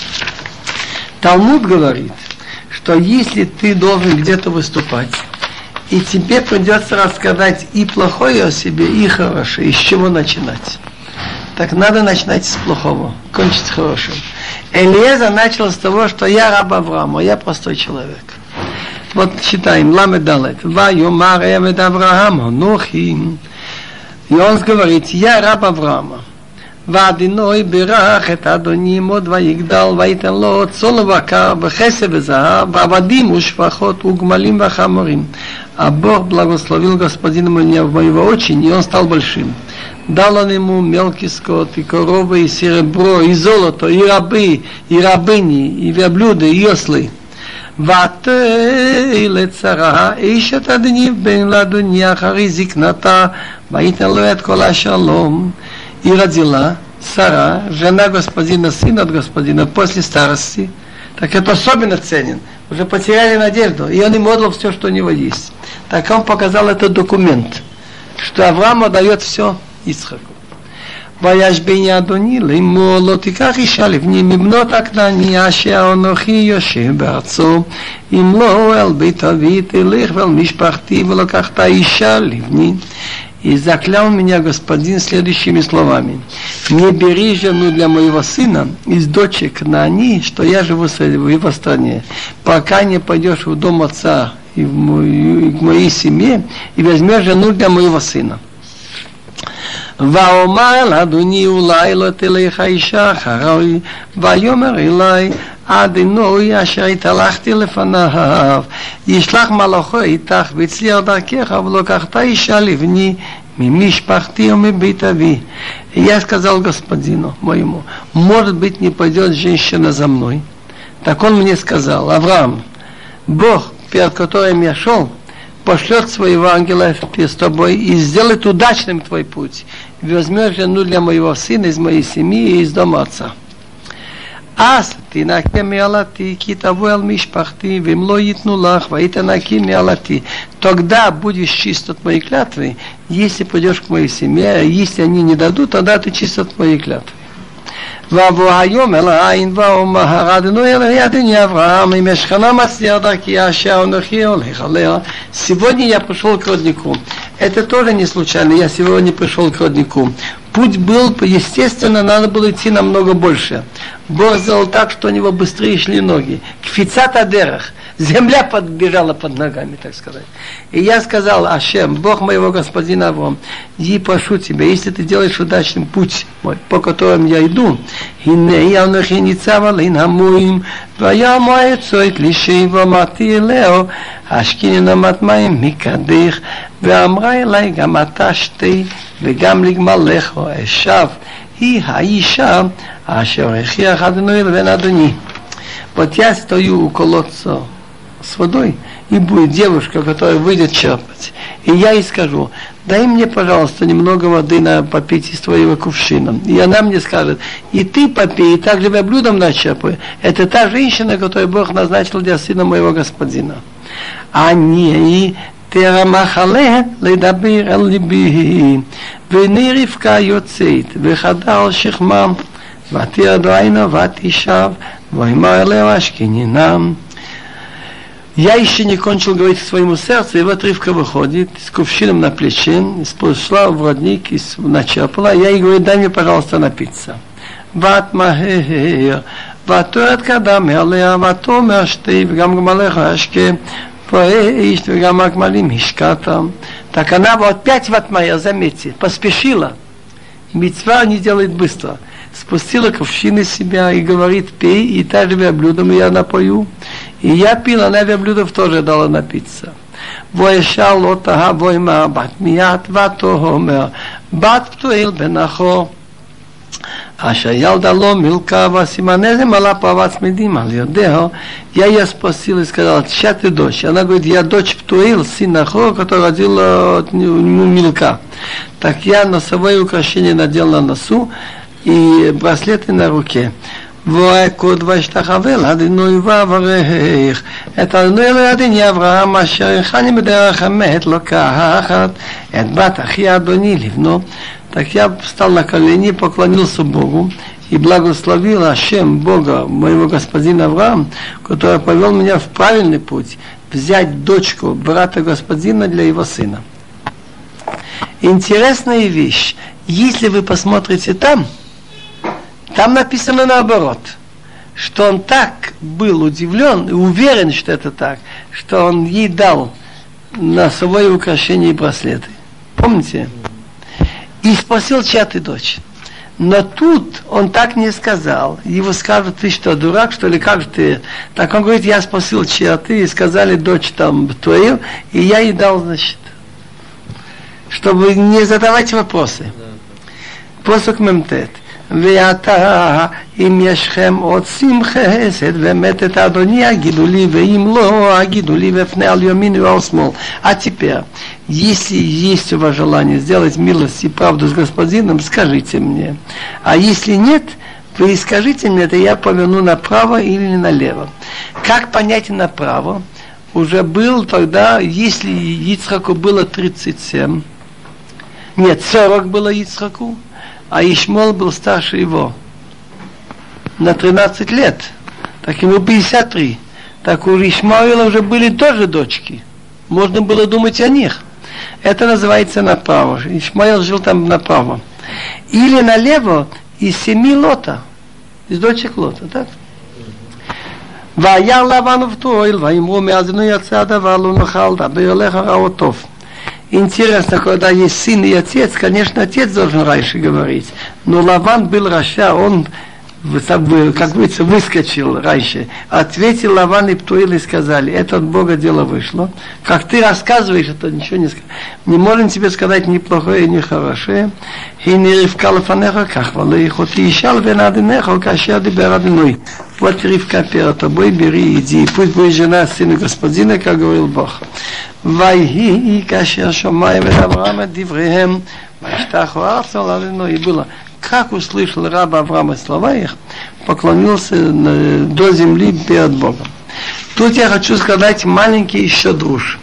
Талмуд говорит, что если ты должен где-то выступать, и тебе придется рассказать и плохое о себе, и хорошее, из чего начинать? Так надо начинать с плохого, кончить с хорошим. Элиезер начал с того, что я раб Авраама, я простой человек. Вот читаем, ламед далет. Вайомар эвед Авраам, анохи. И он говорит, я раб Авраама. ועדינו בירך את אדוני מוד ויגדל ויתן לו צאן ובקר וכסף וזהב ועבדים ушвахот угмалим וחמורים. А Бог благословил господина моего очень, и он стал большим. Дал он ему мелкий скот, и коровы, и серебро, и золото, и рабы, и рабыни, и верблюды, и ослы. ותהי לצרה איש את אדוני בן לאדוני אחרי זקנתה ויתן לו את כל השלום. И родила Сара, жена господина, сын от господина, после старости. Так это особенно ценен. Уже потеряли надежду. И он им отдал все, что у него есть. Так он показал этот документ, что Авраам отдает все Ицхаку. וישבני אדוני לאמור לא תיקח אישה לבני מבנות הכנעני אשר אנוכי יושב בארצו אם לא אל בית אבי תלך ואל משפחתי ולקחת אישה לבני. И заклял меня господин следующими словами. Не бери жену для моего сына из дочек Кнаани, что я живу в его стране, пока не пойдешь в дом отца и в мою, и к моей семье, и возьмешь жену для моего сына. ואומר אדוני אולי לא תלך האישה אחרי ויאמר אלי אדוני אשר התהלכתי לפניו ישלח מלאכו איתך והצליח דרכך ולקחת אישה לבני ממשפחתי ומבית אבי. Я сказал господину моему, может быть, не пойдет женщина за мной, Так он мне сказал: Авраам, Бог, перед которым я шел, пошлет своего ангела с тобой и сделает удачным твой путь. Возьмешь жену для моего сына из моей семьи и из дома отца. אז תנקה מעלתי, כי תבוא אל משפחתי, והם לא ייתנו לך, ותנקי מעלתי. Тогда будешь чист от моей клятвы, если пойдешь к моей семье, если они не дадут, тогда ты чист от моей клятвы. ויבוא היום אל העין ואומר אדוני אלוהי אדוני אברהם אם אשכנה מצליח דרכי אשר אנוכי הולך עליה. Сегодня я пришел к роднику. Это тоже не случайно, я сегодня пришел к роднику. Путь был, естественно, надо было идти намного больше. Бог сделал так, что у него быстрее шли ноги. Кфицат адерах. Земля подбежала под ногами, так сказать. И я сказал: Ашем, Бог моего господина Авраама, и прошу тебя, если ты делаешь удачный путь мой, по которому я иду, הנה אנוכי ניצב על עין המורים, ויאמר עצות לישי ואמרתי אלהו, השקיני נמת מים מקדך, ואמרה אלי גם אתה שתי, וגם לגמלך אשב, היא האישה אשר הכריח אדוני לבן אדוני. Вот я стою у колодца с водой, и будет девушка, которая выйдет черпать. И я ей скажу: дай мне, пожалуйста, немного воды на попить из твоего кувшина. И она мне скажет: и ты попей, и также верблюдом начерпай. Это та женщина, которую Бог назначил для сына моего господина. А не תרמח עליה לדבר אל ליבי, והנה רבקה יוצאת, וחדה על שכמה, ותרד עינה ותשב, ויאמר אליה השכננה. Я еще не кончил говорить к своему сердцу, и вот Ривка выходит с кувшином на плече, пошла в родник, начерпала, я ей говорю: дай мне, пожалуйста, напиться. ואת מהר, ותורד קדם אליה, ותאמר שתי, וגם גמליך השקה, ואיש וגם הגמלים השקעת. Так она вот опять вот моя, заметьте, поспешила. Мицва не делает быстро. Спустила ковшин из себя и говорит: пей, и та же верблюдом я напою. И я пил, она верблюдов тоже дала напиться. וישאל אותה ויאמר בת מיית ותאמר בת פתואל בן אחור אשר ילדה לו מילכה וסימני זה мала пава цмедим על ידיה. Я ее спросил и сказал: чья ты дочь? Она говорит: я дочь Птуил, сын Ахора, который родил ему Милка. Так я носовое украшение надел на носу и браслеты на руке. ויקוד וישתחווה אדוני ויברך את אדוני לאדוני אברהם אשר הכני בדרך אמת לקחת את בת אחי אדוני לבנו. Так я встал на колени, поклонился Богу и благословил Ашем, Бога, моего господина Авраама, который повел меня в правильный путь, взять дочку брата господина для его сына. Интересная вещь. Если вы посмотрите там, там написано наоборот, что он так был удивлен и уверен, что это так, что он ей дал носовое украшение и браслеты. Помните? И спросил: чья ты дочь? Но тут он так не сказал. Его скажут: ты что, дурак, что ли, как же ты? Так он говорит: я спросил, чья ты, и сказали: дочь там твою, и я ей дал, значит, чтобы не задавать вопросы. Посук мемтет. ועתה אם ישכם עוד שמחה חסד ואמת את אדוני הגידו לי, ואם לא הגידו לי ופנה על ימין ועל שמאל. А теперь, если есть у вас желание сделать милость и правду с господином, скажите мне. А если нет, вы скажите мне, это я поверну направо или налево. Как понять направо? Уже был тогда, если Ицхаку было тридцать семь, нет, сорок было Ицхаку, а Ишмол был старше его на тринадцать лет, так ему пятьдесят три. Так у Ишмаила уже были тоже дочки. Можно было думать о них. Это называется направо. Ишмаил жил там направо. Или налево из семи Лота, из дочек Лота, так? והיה לבן ובתואל, ואמרו מאזנו יצא הדבר לא נאכל, דבר אליך רעו טוב. Интересно, когда есть сын и отец, конечно, отец должен раньше говорить. Но Лаван был раша, он как говорится, выскочил раньше. Ответил Лаван и Птуил и сказали, это от Бога дело вышло. Как ты рассказываешь, это ничего не сказать. Не можем тебе сказать ни плохое, ни хорошее. И не Ривка лефанеха, как валых, вот и ищал венаденеха, кашер дибер адиной. Вот Ривка перед тобой, бери, иди. Пусть будет жена сына господина, как говорил Бог. Вайхи кашер шомай вен Авраама дивреем, вайштаху арцал адиной. И было. Как услышал раб Авраама слова их, поклонился до земли перед Богом. Тут я хочу сказать маленький еще друж.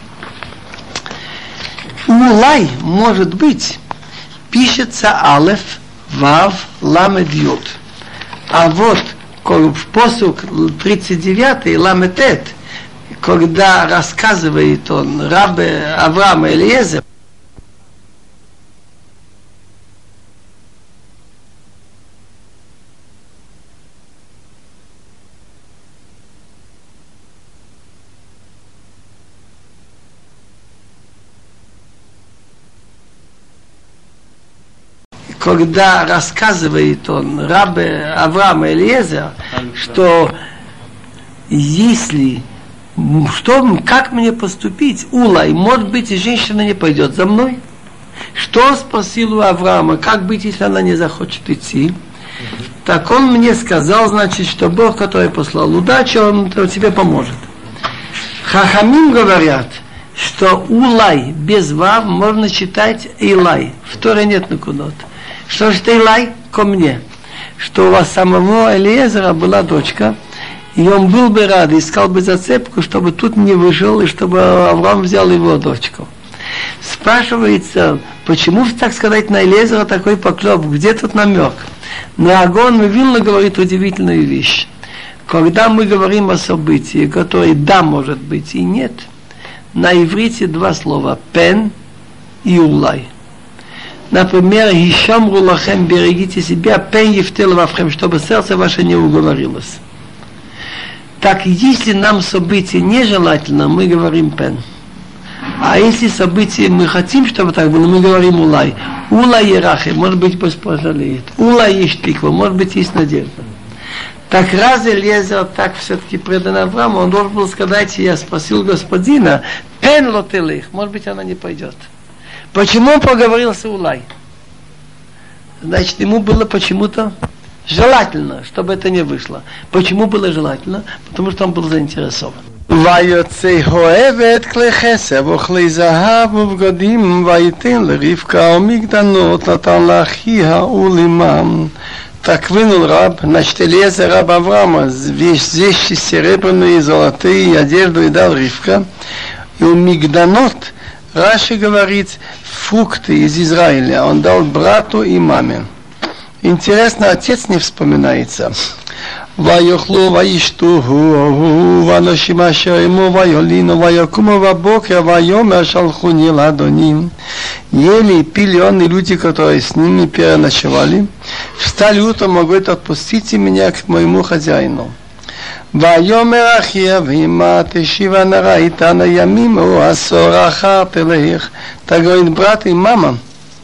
Улай, может быть, пишется алеф, вав, ламед, юд. А вот в посук тридцать девятый, ламетет, когда рассказывает он рабе Авраама Элиезер, когда рассказывает он рабе Авраама Элиезер, что если, что, как мне поступить, Улай, может быть, и женщина не пойдет за мной. Что он спросил у Авраама, как быть, если она не захочет идти? Так он мне сказал, значит, что Бог, который послал удачу, он тебе поможет. Хахамим говорят, что Улай без вав можно читать Илай. В Торе нет накудот. Что же ты, Илай, ко мне? Что у вас самого Элиезера была дочка, и он был бы рад, искал бы зацепку, чтобы тут не выжил, и чтобы Авраам взял его дочку. Спрашивается, почему, так сказать, на Элиезера такой поклеп? Где тут намек? Но Агон Вилна говорит удивительную вещь. Когда мы говорим о событии, которое да может быть и нет, на иврите два слова пен и улай. Например, «Хишамру лахем, берегите себя, пен ефтел вавхем», чтобы сердце ваше не уговорилось. Так, если нам событие нежелательно, мы говорим пен. А если событие мы хотим, чтобы так было, мы говорим улай. Улай ерахи, может быть, пусть пожалеет. Улай есть тиква, может быть, есть надежда. Так раз Элиезер так все-таки предан Аврааму, он должен был сказать, я спросил господина, пен лотелых, может быть, она не пойдет. Почему он поговорился Улай? Значит, ему было почему-то желательно, чтобы это не вышло. Почему было желательно? Потому что он был заинтересован. ויוצא אוהבת כלי חסר וכלי זהב ובגדים ויתן לרבקה ומגדנות נתן לאחיה ולאמם. Так вынул раб, значит, Элиезер раб Авраама, вещи серебряные, золотые, одежду и дал Ривка. И у мигданот Раши говорит, фрукты из Израиля он дал брату и маме. Интересно, отец не вспоминается. ויאכלו וישתו ואנשים אשר עמו ויולינו ויקומו בבוקר ויאמר שלחוני לאדונים. Ели, пили он и люди, которые с ними переночевали. Встали утром, говорит, отпустите меня к моему хозяину. ויאמר אחיה ואמא תשיבה נראה איתנה ימים או עשור אחר תלך. Так говорит брат и мама,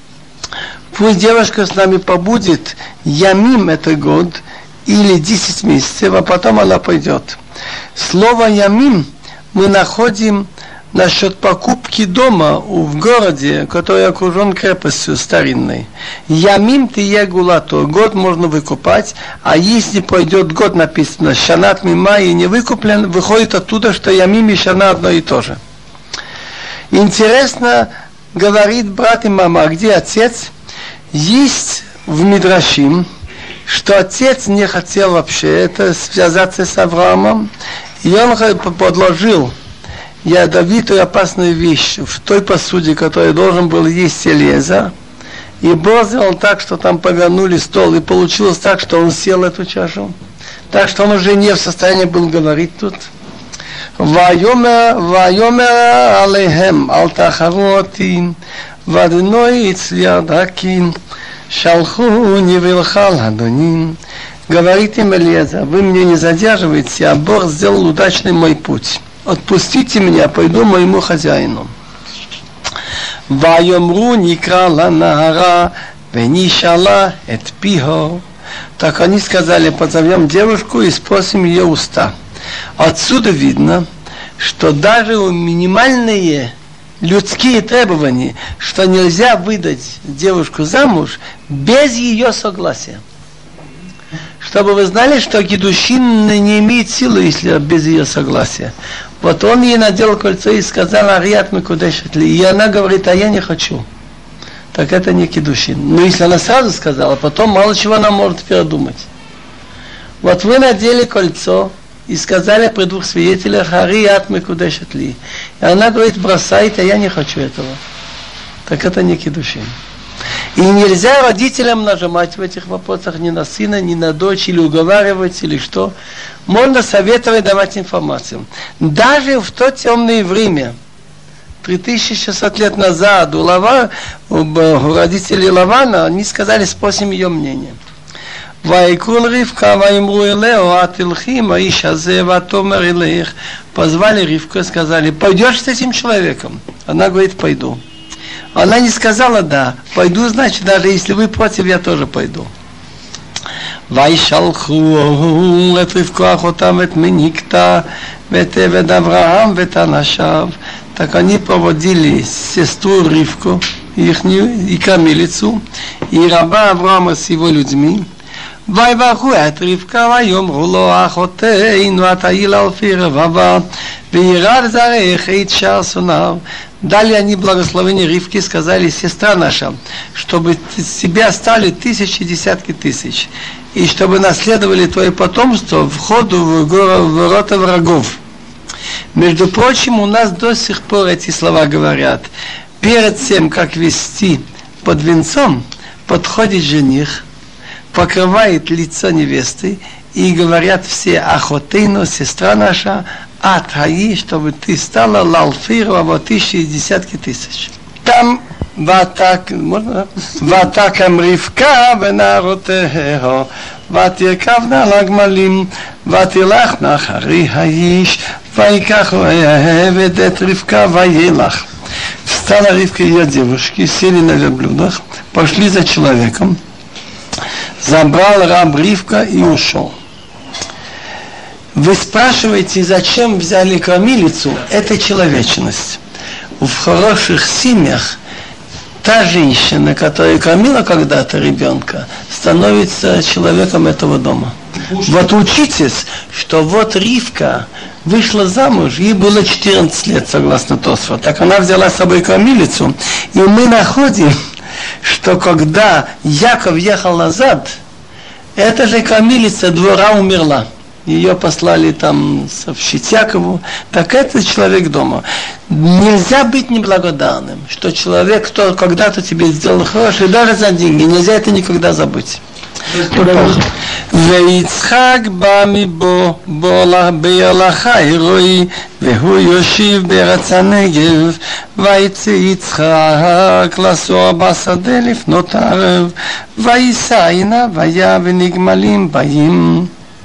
пусть девушка с нами побудет, ямим это год, или десять месяцев, а потом она пойдет. Слово ямим мы находим насчет покупки дома в городе, который окружен крепостью старинной. Ямим тие гулато, год можно выкупать, а если пойдет год, написано, шанат мима и не выкуплен, выходит оттуда, что ямим и шана одно и то же. Интересно, говорит брат и мама, где отец? Есть в Мидрашим, что отец не хотел вообще это связаться с Авраамом, и он подложил ядовитую опасную вещь в той посуде, которую должен был есть Элиезер, и Бог сделал так, что там повернули стол, и получилось так, что он съел эту чашу, так что он уже не в состоянии был говорить тут. ויאמר עליהם אל תחרו אותי ואדוני הצליח דרכי שלחוני ולך לאדונים. Говорит им Элиезер, вы мне не задерживаете, а Бог сделал удачный мой путь. Отпустите меня, пойду моему хозяину. ויאמרו נקרא לנערה ונשאלה את פיהו Так они сказали, позовем девушку и спросим ее уста. Отсюда видно, что даже минимальные людские требования, что нельзя выдать девушку замуж без ее согласия. Чтобы вы знали, что кидушин не имеет силы, если без ее согласия. Вот он ей надел кольцо и сказал, Ариат мекудешет ли. И она говорит, а я не хочу. Так это не кидушин. Но если она сразу сказала, потом мало чего она может передумать. Вот вы надели кольцо и сказали при двух свидетелях, Ариат мекудешет ли. И она говорит, бросайте, а я не хочу этого. Так это не кидушин. И нельзя родителям нажимать в этих вопросах ни на сына, ни на дочь, или уговаривать, или что. Можно советовать, давать информацию. Даже в то темное время, три тысячи шестьсот лет назад, у, Лава, у родителей Лавана, они сказали, спросим ее мнение. Вайкун Ривка, ваймру элео, атилхим, аиш азе, ватомер элех. Позвали Ривку и сказали, пойдешь с этим человеком? Она говорит, пойду. Она не сказала да, пойду, значит, даже если вы против, я тоже пойду. וישלחו את רבקה אחותם ואת מניקתה ואת עבד אברהם ואת אנשיו. Так они проводили сестру Ривку, ихнюю, и кормилицу, и раба Авраама с его людьми. ויברכו את רבקה ויאמרו לו אחותנו את היל אלפי רבבה וירד זרעך את שער שונאיו. Дали они благословение Ривке и сказали, сестра наша, чтобы тебя стали тысячи, десятки тысяч, и чтобы наследовали твое потомство входу в ворота врагов. Между прочим, у нас до сих пор эти слова говорят. Перед тем, как вести под венцом, подходит жених, покрывает лицо невесты, и говорят все, ахотейну, сестра наша, от хаи, чтобы ты стала лалфиру, а вот тысячи и десятки тысяч. Там ватак, можно? Ватакам Ривка ונערותיה, ותרכבנה על הגמלים, ותלכנה אחרי האיש, ויקח העבד את רבקה וילך. Встала Ривка и ее девушки, сели на верблюдах, пошли за человеком, забрал раб Ривка и ушел. Вы спрашиваете, зачем взяли кормилицу? Это человечность. В хороших семьях та женщина, которая кормила когда-то ребенка, становится человеком этого дома. Вот учитесь, что вот Ривка вышла замуж, ей было четырнадцать лет, согласно Тосфа. Так она взяла с собой кормилицу, и мы находим, что когда Яков ехал назад, эта же кормилица двора умерла. Ее послали там сообщить Якову, так это человек дома. Нельзя быть неблагодарным, что человек, кто когда-то тебе сделал хорошее, даже за деньги, нельзя это никогда забыть. ויצחק בא מבו בולה בירלך רואי והוא יושיב בארץ הנגב ויצא יצחק לסוע בשדה לפנות ערב ויישא עיניו והיה ונגמלים באים.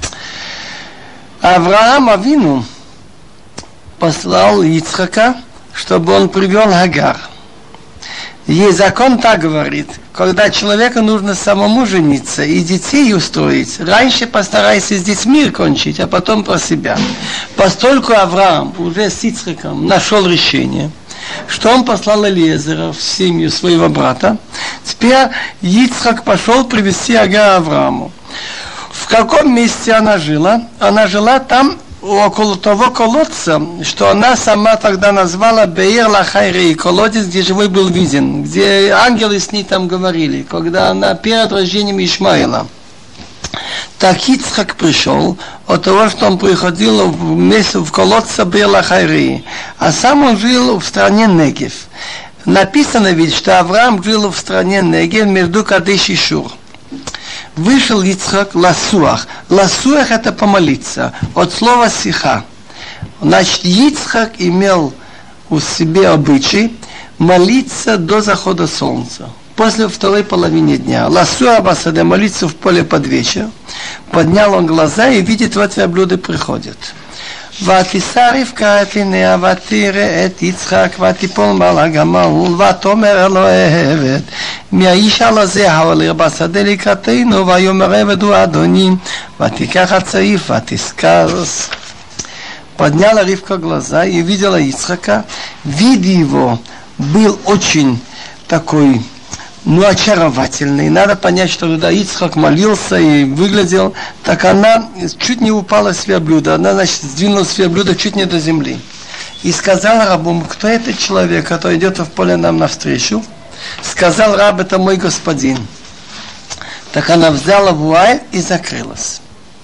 Авраам Авину послал Ицхака, чтобы он привел Агар. И закон так говорит, когда человеку нужно самому жениться и детей устроить, раньше постарайся с детьми кончить, а потом про себя. Поскольку Авраам уже с Ицхаком нашел решение, что он послал Элиезера в семью своего брата, теперь Ицхак пошел привести Агар Аврааму. В каком месте она жила? Она жила там, около того колодца, что она сама тогда назвала Беир Лахайрей, колодец, где живой был виден, где ангелы с ней там говорили, когда она перед рождением Ишмаила. Так Ицхак пришел от того, что он приходил в место в колодце Беир Лахайрей, а сам он жил в стране Негев. Написано ведь, что Авраам жил в стране Негев между Кадеш и Шур. Вышел Ицхак ласуах. Ласуах это помолиться. От слова сиха. Значит, Ицхак имел у себя обычай молиться до захода солнца. После второй половины дня. Ласуах басаде, молиться в поле под вечер. Поднял он глаза и видит, вот верблюды приходят. ותישא רבקה את עיניה ותראה את יצחק ותיפול מעל הגמל ותאמר אלוהי עבד מי האיש הזה העולה בשדה לקראתנו ויאמר עבד הוא אדוני ותיקח הצעיף ותסכס. Подняла Ривка глаза и видела Ицхака. Вид его был очень такой, ну, очаровательный. Надо понять, что когда Ицхак молился и выглядел, так она чуть не упала с верблюда. Она, значит, сдвинулась с верблюда чуть не до земли. И сказала рабу: кто этот человек, который идет в поле нам навстречу? Сказал раб: это мой господин. Так она взяла вуаль и закрылась.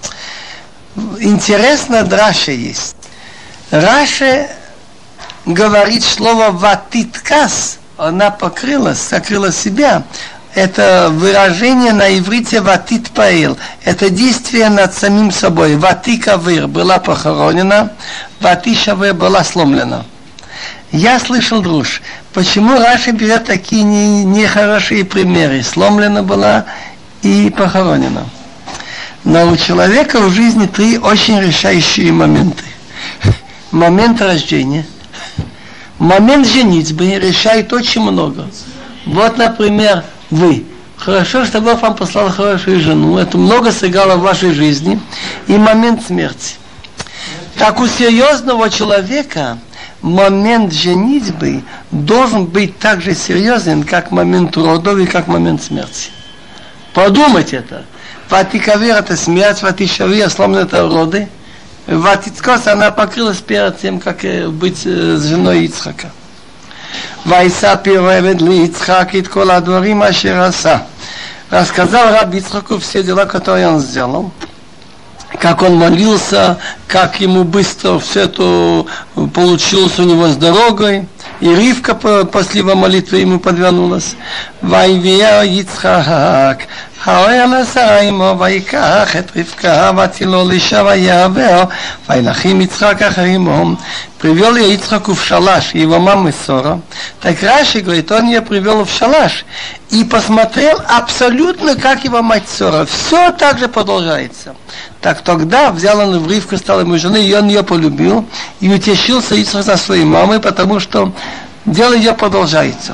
Интересно, драша есть. Раши говорит слово «ватиткас», она покрылась, закрыла себя. Это выражение на иврите «ватит паил». Это действие над самим собой. «Ватикавыр» была похоронена, «ватишавыр» была сломлена. Я слышал, друж, почему Раши берет такие нехорошие примеры. Сломлена была и похоронена. Но у человека в жизни три очень решающие моменты. Момент рождения, момент женитьбы решает очень много. Вот, например, вы. Хорошо, что Бог вам послал хорошую жену. Это много сыграло в вашей жизни. И момент смерти. Так у серьезного человека момент женитьбы должен быть так же серьезен, как момент родов и как момент смерти. Подумайте это. Ватикавир — это смерть, ватишавир — сломлены это роды. Ватицкос, она покрылась перед тем, как быть с женой Ицхака. Вайсапир עבד ליצחק את כל הדברים אשר עשה. Рассказал раб Ицхаку все дела, которые он сделал. Как он молился, как ему быстро все это получилось у него с дорогой. И Ривка после его молитвы ему подвернулась. Вайвия Ицхак. האוהל נסע עמו ויקח את רבקה ותילו לאישה ויעבר וילכים יצחק אחרי עמו. Привел я Ицхаку в шалаш, его мамы Сора. Так Раши говорит, он ее привел в шалаш и посмотрел абсолютно как его мать Сора. Все так же продолжается. Так тогда взял он в Ривку, стал ему женой, и он ее полюбил, и утешился Ицхак за своей мамой, потому что дело ее продолжается.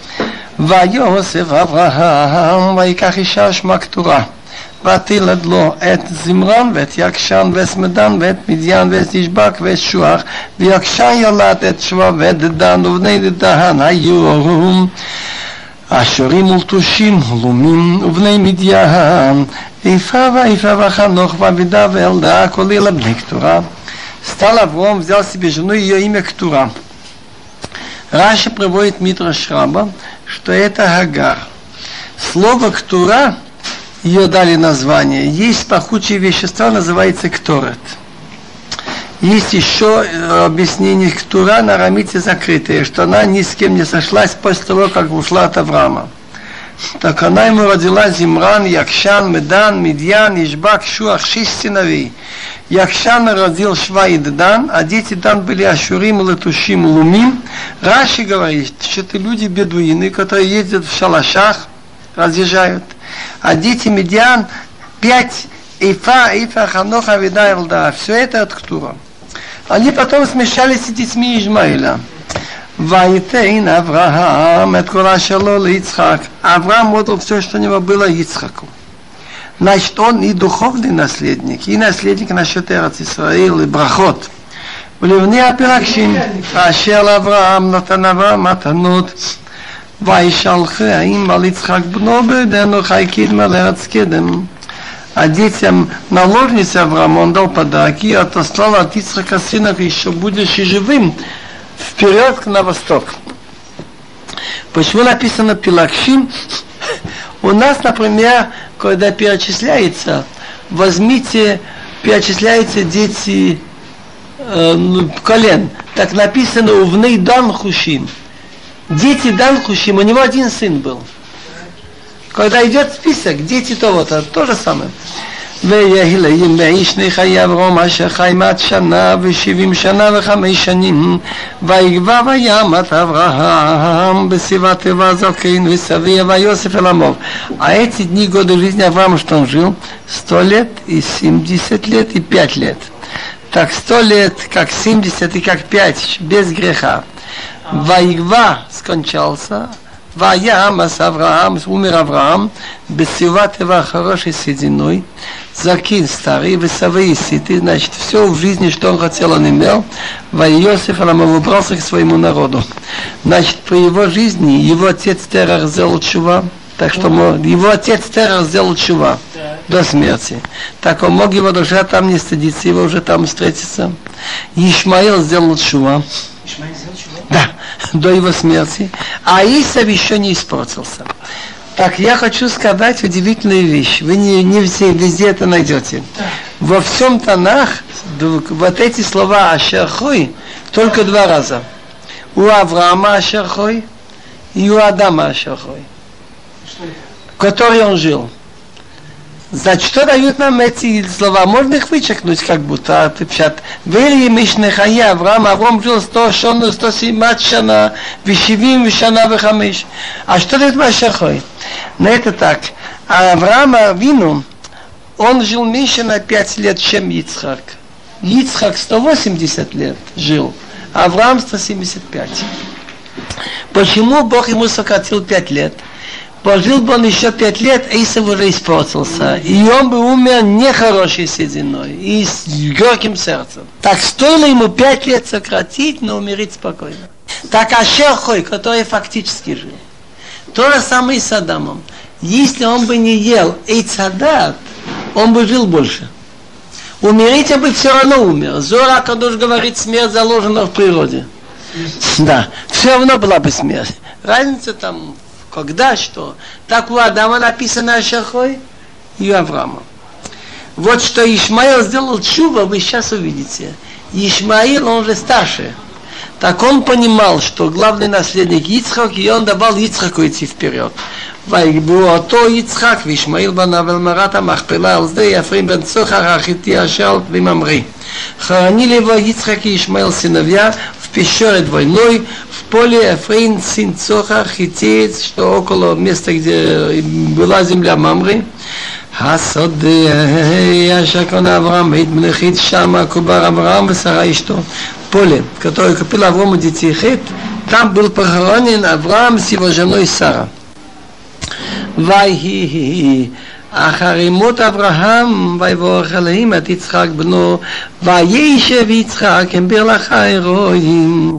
ויוסף אברהם ויקח אישה שמה קטורה ותלד לו את זמרן ואת יקשן ואת סמדן ואת מדיין ואת ישבק ואת שוח ויקשן ילד את שוע ואת דדן ובני דדן היו אשורים ולטושים לומים ובני מדיין איפה ואיפה וחנוך ועבידה וילדה כולל בני קטורה. Стал Авром, взял себе жену, ее имя Ктура. Раши приводит Мидраш Раба, что это Гагар. Слово «ктура», ее дали название, есть пахучие вещества, называется «кторет». Есть еще объяснение «ктура» на арамите закрытое, что она ни с кем не сошлась после того, как ушла от Авраама. Так она ему родила Зимран, Якшан, Медан, Медьян, Ишбак, Шуах, шесть сыновей. Якшан родил Шва и Дан, а дети Дан были Ашурим, Латушим, Лумим. Раши говорит, что это люди бедуины, которые ездят в шалашах, разъезжают. А дети Медиан пять Ифа, Ифа, Ханоха, Вида, Элда. Все это от Ктура. Они потом смешались с детьми Ишмаиля. Вайтейн Авраам, это кола шало Ицхак. Авраам отдал все, что у него было Ицхаку. Значит, он и духовный наследник, и наследник насчет Эрец Исраил, и брахот. ולבני הפרקשים, אשר לאברהם נתן אברהם מתנות, וישלחה האם על יצחק בנו בידינו חי קדמה לארץ קדם. А детям наложницы Авраама он дал подарки и отослал от Ицхака сына, еще будучи живым, вперед на восток. Почему написано Пилакшим? У нас, например, когда перечисляется, возьмите, перечисляются дети э, колен. Так написано «Увней дан хушим». Дети дан хушим, у него один сын был. Когда идет список, дети того-то, то же самое. ויהי להם באיש חי אברהם אשר חי מאת שנה ושבעים שנה וחמש שנים ויגבע וימת אברהם בסביבת טבע זקן וסבי ויוסף אל עמו. А эти дни годы жизни Авраама, что он жил, сто лет и семьдесят лет и пять лет. так сто лет, как семьдесят и как пять, без греха. Ваигва скончался, Ваям с Авраам, умер Авраам, бессиватого хорошей сединой, Закин старый, весовые ситы, значит, все в жизни, что он хотел, он имел. Ваиосиф выбрался к своему народу. Значит, по его жизни его отец Терах сделал чува, так что его отец Терах сделал чува до смерти. Так он мог его даже там не стыдиться, его уже там встретиться. Ишмаил сделал чува. Ишмаил сделал чува? Да, до его смерти. А Исав еще не испортился. Так, я хочу сказать удивительную вещь. Вы не, не все, везде это найдете. Во всем Танах вот эти слова Ашерхой только два раза. У Авраама Ашерхой и у Адама Ашерхой, в которой он жил. Значит, что дают нам эти слова? Можно их вычеркнуть, как будто. Вели Мишнехая Авраам, Авраам жил сто шона, сто семьдесят шана, вишивим, вишана, вихамиш. А что дает Машахой? Но это так. А Авраам Авину, он жил меньше на пять лет, чем Ицхак. Ицхак сто восемьдесят лет жил, а Авраам сто семьдесят пять. Почему Бог ему сократил пять лет? Пожил бы он еще пять лет, Исав уже испортился. И он бы умер нехорошей сединой и с горьким сердцем. Так стоило ему пять лет сократить, но умереть спокойно. Так Ашерхой, который фактически жил. То же самое и с Адамом. Если он бы не ел эйцадат, он бы жил больше. Умереть он бы все равно умер. Зора Кадош говорит, смерть заложена в природе. Да, все равно была бы смерть. Разница там... Когда что? Так у Адама написано Ашерхой и у Авраама. Вот что Ишмаил сделал чува, вы сейчас увидите. Ишмаил, он же старше. Так он понимал, что главный наследник Ицхак, и он давал Ицхаку идти вперед. ויגבו то יצחק וישמעאל בניו אל מערת המכפלה על שדה יפרים בן צוחר החיתי אשר וממריא. хоронили его Ицхак и Ишмаил сыновья в пещере двойной, в поле Эфраим сын Цохар хитеец, что около места, где была земля Мамри. השדה אשר קנה אברהם בית מלאכית שם קובר אברהם ושרה אשתו. поле, которое купил Аврааму детей Хет, там был похоронен Авраам с его женой Сара. ויהי אחרי מות אברהם ויברך אלוהים את יצחק בנו וישב יצחק עם ברלך האלוהים.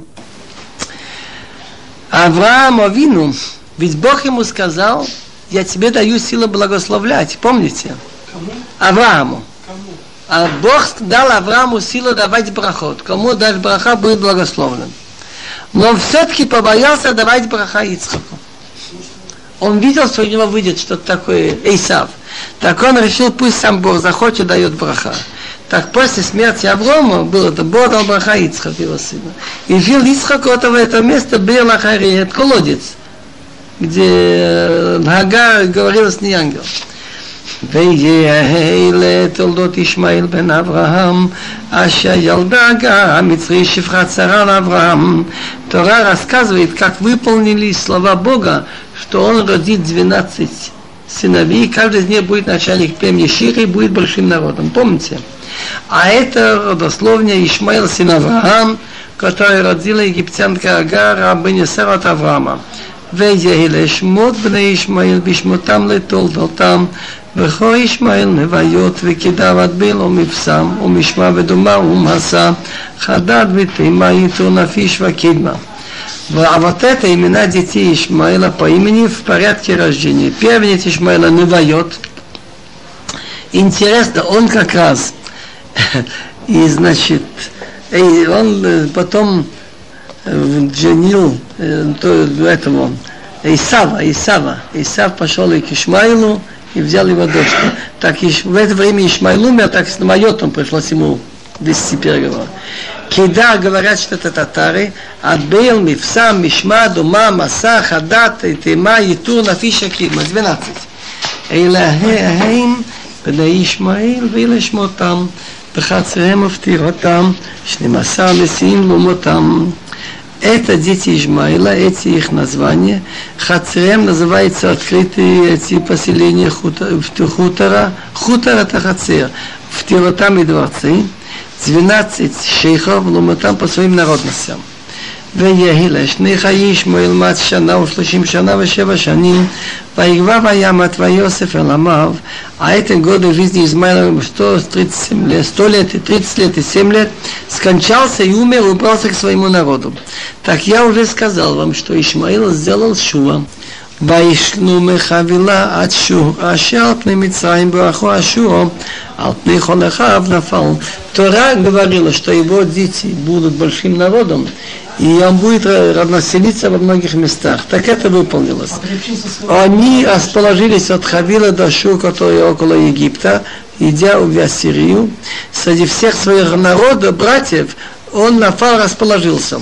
Авраам Авину, ведь Бог ему сказал, я тебе даю силу благословлять, помните? Кому? Аврааму. Кому? А Бог дал Аврааму силу давать брахот. Кому дашь браха, будет благословлен. Но все-таки побоялся давать браха Ицхаку. Он видел, что у него выйдет что-то такое, Эйсав. Так он решил, пусть сам Бог захочет, дает браха. Так после смерти Аврома было, это Бог дал браха Ицхак, его сына. И жил Ицхак этого это место, Бер-Лахари, это колодец, где Хагар говорил с ней ангел. ויהי לתולדות ישמעאל בן אברהם אשר ילדה הגר המצרי שפחת שרה לאברהם. Тора рассказывает, как выполнились слова Бога, что он родит двенадцать сыновей, каждый из них будет начальник племени Шири и будет большим народом. Помните? А это родословие Ишмаил сын Авраам, который родила египтянка Агар, рабыня Сара от Авраама. ויהי לשמות בני ישמעאל בשמותם לתולדותם וכל ישמעאל נוויות וקידה ודביל ומבשם ומשמע ודומה ומעשה חדד ותימה יתור נפיש וקדמה. Вот это имена детей Ишмаила по имени в порядке рождения. Первенец Ишмаила Невайот. Интересно, он как раз и значит он потом женил этого Исава, Исава. Исав пошел и к Ишмаилу и взял его дочку. Так в это время Ишмаил умер, так с Майотом пришлось ему вести переговоры. Кида говорят, что это татары. Адбейл, Мифсам, Мишма, Дума, Маса, Хадат, Тема, Итур, Нафиша, Кидма. двенадцать. Эйлахеем, בני ישמעאל ולשמותם, בחצריהם ופטירותם, שנים עשר נשיאים לאומותם. Это дети Ишмаила, эти их названия. Хацерем называется открытые эти поселения хутора. Хутор это Хацер. Втиротам и дворцы. двенадцать шейхов, но мы там по своим народностям. ויהי לשניך ישמעאל מת שנה ושלושים שנה ושבע שנים ויגבה וימת ויוסף אל עמיו. А это годы жизни Измаила сто тридцать семь лет, сто лет и тридцать лет и семь лет, скончался и умер и убрался к своему народу. Так я уже сказал вам, что Ишмаил сделал шува. וישנו מחבילה עד שור, אשר על פני מצרים ברחו אשור, על פני כל אחיו נפל. Тора говорила, что его дети будут большим народом, и он будет равноселиться во многих местах. Так это выполнилось. Они расположились от Хавила до Шур, который около Египта, идя в Ассирию. Среди всех своих народов, братьев, он Нафал расположился.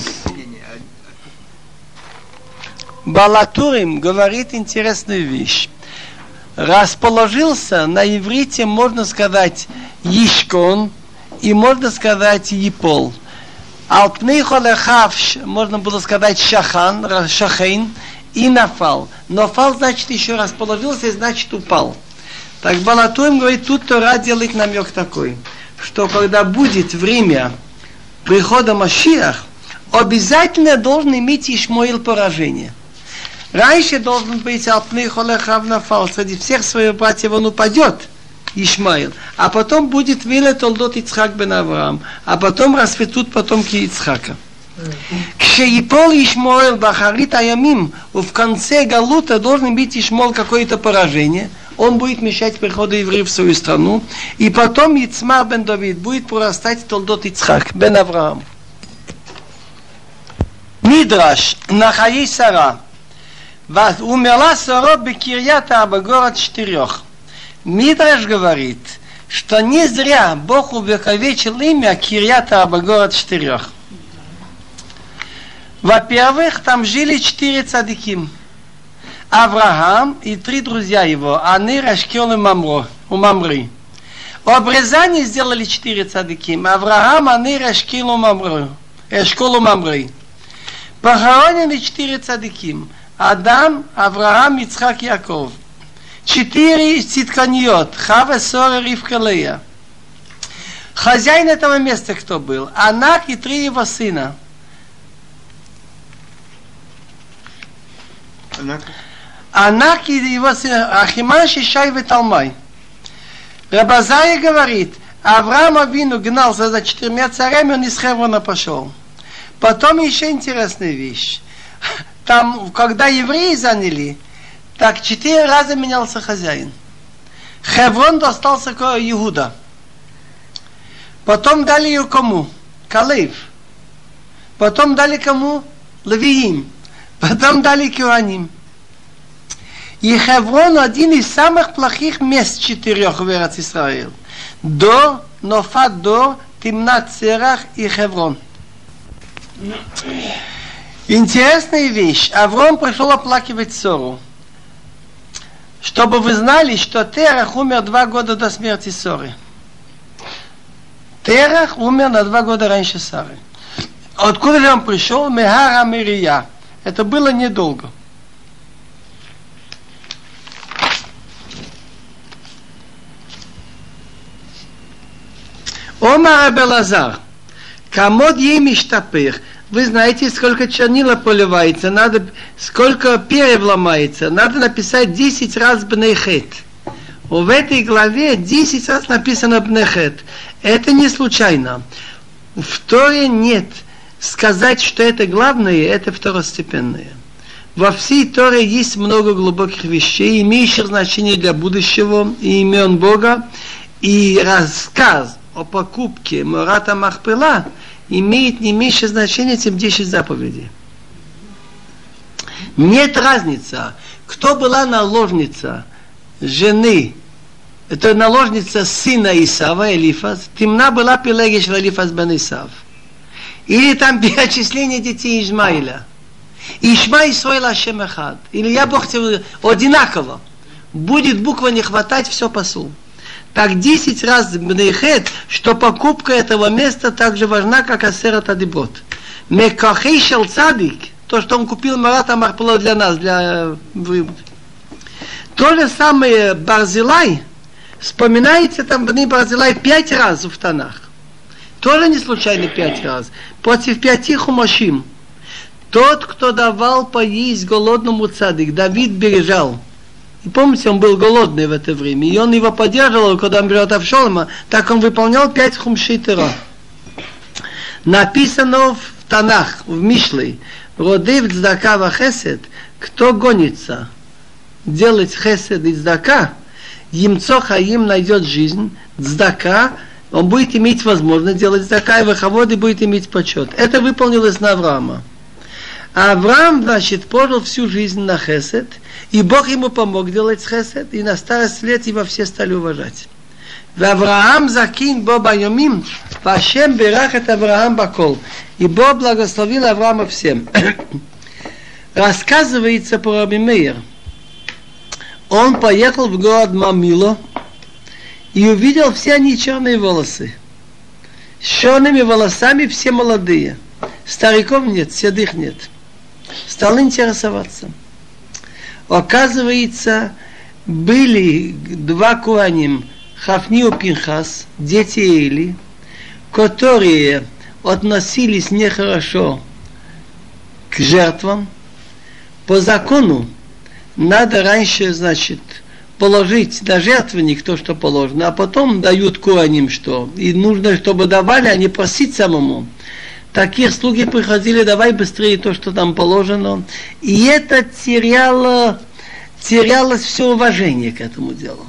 Балатурим говорит интересную вещь. Расположился на иврите, можно сказать, Ишкон, и можно сказать Епол. Алпней холехав, можно было сказать Шахан, Шахейн и Нафал. Нафал значит еще расположился, значит упал. Так Балатурим говорит, тут Тора делает намек такой, что когда будет время прихода Машиах, обязательно должен иметь Ишмаил поражение. Раньше должен быть Алпней холехав Нафал, среди всех своих братьев он упадет, Ишмаил, а потом будет Виле Толдот Ицхак бен Авраам, а потом расцветут потомки Ицхака. Кшеипол Ишмаил бахарит аямим, в конце Галута должен быть Ишмаил какое-то поражение, он будет мешать приходу евреев в свою страну, и потом Ицмар бен Давид будет прорастать Толдот Ицхак бен Авраам. Мидраш Нахаей Сара. Умерла Сара бекирьят-Арба, город четырех. Мидраш говорит, что не зря Бог увековечил имя Кирьят-Арба, город четырех. Во-первых, там жили четыре цадиким. Авраам и три друзья его, Анир, Ашкел и Мамро, у Мамры. В обрезании сделали четыре цадиким. Авраам, Анир, Ашкел и Мамры. Ашкел и Мамры. Похоронены четыре цадиким. Адам, Авраам, Ицхак, Яков. Четыре цитканьот. Хава, Сора, Ривка, Лея. Хозяин этого места кто был? Анак и три его сына. Анак, Анак и его сына. Ахиман, Шишай и Талмай. Рабазай говорит, Авраам Авину гнался за четырьмя царями, он из Хеврона пошел. Потом еще интересная вещь. Там, когда евреи заняли, так четыре раза менялся хозяин. Хеврон достался к Иуда. Потом дали ее кому? Калев. Потом дали кому? Левиим. Потом дали Кюаним. И Хеврон один из самых плохих мест четырех в Эрец-Исраэль. Дор, Нофат Дор, Тимнат Серах и Хеврон. Интересная вещь. Авром пришел оплакивать Сору. Чтобы вы знали, что Терах умер два года до смерти Соры. Терах умер на два года раньше Сары. Откуда же он пришел? Мехара Мирия. Это было недолго. Омар Абелазар. Камод ей миштапер. Вы знаете, сколько чернила поливается, надо, сколько перьев ломается. Надо написать десять раз бнехет. В этой главе десять раз написано бнехет. Это не случайно. В Торе нет. Сказать, что это главное, это второстепенное. Во всей Торе есть много глубоких вещей, имеющих значение для будущего и имен Бога. И рассказ о покупке Мората Махпела имеет не меньшее значение, чем десять заповедей. Нет разницы, кто была наложница жены, это наложница сына Исава, Элифаз, Тимна была Пелегеш Элифаз бен Исав. Или там перечисление детей Ишмаиля. Ишма Исраэль Ашем Эхад. Или я Бог тебе одинаково. Будет буква не хватать, все посул. Так десять раз бнехет, что покупка этого места так же важна, как асерат адиброт. Мекахей шел цадик, то, что он купил Марата Махпела для нас, для вывода. То же самое Барзилай, вспоминается там Бни Барзилай пять раз в Танах. Тоже не случайно пять раз. Против пяти хумашим. Тот, кто давал поесть голодному цадик, Давид бережал. И помните, он был голодный в это время. И он его поддерживал, когда он берет Авшолома, так он выполнял пять хумшей Тора. Написано в Танах, в Мишле, Родив цдака ва хесед, кто гонится делать хесед и цдака, Емцо хаим найдет жизнь, цдака, он будет иметь возможность делать цдака, и вахавод, и будет иметь почет. Это выполнилось на Авраама. А Авраам, значит, прожил всю жизнь на хесед, и Бог ему помог делать хесед, и на старость лет его все стали уважать. Авраам закин бо байомим, Вашем берах это Авраам бакол. И Бог благословил Авраама всем. Рассказывается про Раби Меир. Он поехал в город Мамило и увидел все они черные волосы. С черными волосами все молодые. Стариков нет, седых нет. Стал интересоваться. Оказывается, были два куаним, Хафни и Пинхас, дети Эли, которые относились нехорошо к жертвам. По закону надо раньше, значит, положить на жертвенник то, что положено, а потом дают куаним что. И нужно, чтобы давали, а не просить самому. Такие слуги приходили, давай быстрее то, что там положено. И это теряло, терялось все уважение к этому делу.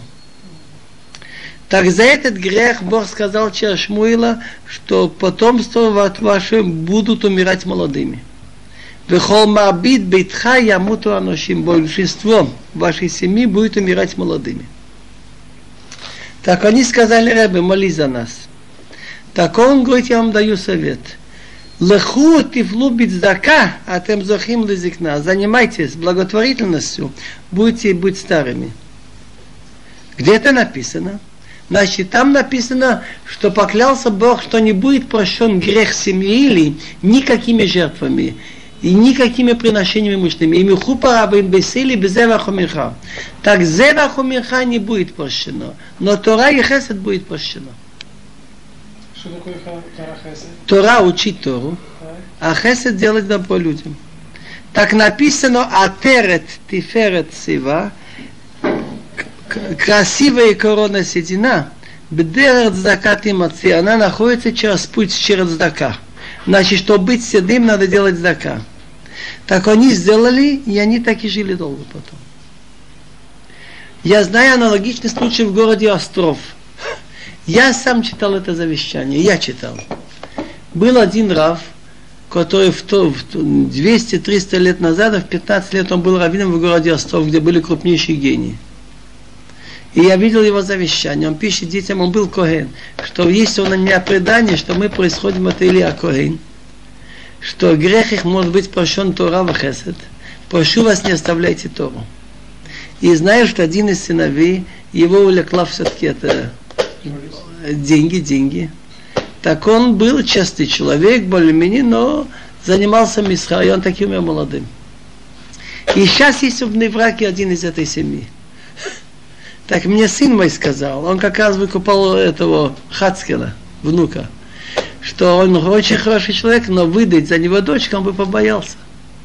Так за этот грех Бог сказал через Шмуила, что потомство ваше будут умирать молодыми. Вехол мабит бейтха ямуту аношим, большинство вашей семьи будет умирать молодыми. Так они сказали: Ребе, молись за нас. Так он говорит: я вам даю совет. Леху тифлу бицдака, а тем зохим лизикна. Занимайтесь благотворительностью, будете быть старыми. Где это написано? Значит, там написано, что поклялся Бог, что не будет прощен грех семьи или никакими жертвами и никакими приношениями мощными. И михупа рабин бесили безева хумиха. Так зева хумиха не будет прощено, но Тора и хесед будет прощено. Что такое Тора хесед? Тора учить Тору, а хесед делать добро людям. Так написано атерет тиферет сива, красивая корона седина, бдерет цдака тимаци, она находится через путь через цдака. Значит, чтобы быть седым, надо делать цдака. Так они сделали, и они так и жили долго потом. Я знаю аналогичный случай в городе Остров. Я сам читал это завещание, я читал. Был один рав, который в двести-триста лет назад, в пятнадцать лет он был раввином в городе Остров, где были крупнейшие гении. И я видел его завещание. Он пишет детям, он был Коэн, что есть у меня предание, что мы происходим от Илия Коэн, что грех их может быть прощен Тора в хесед. Прошу вас, не оставляйте Тору. И знаю, что один из сыновей, его увлекла все-таки это деньги, деньги. Так он был честный человек, более-менее, но занимался мисхар, и он таким умер молодым. И сейчас есть в Невраке один из этой семьи. Так мне сын мой сказал, он как раз выкупал этого Хацкела, внука, что он очень хороший человек, но выдать за него дочку он бы побоялся.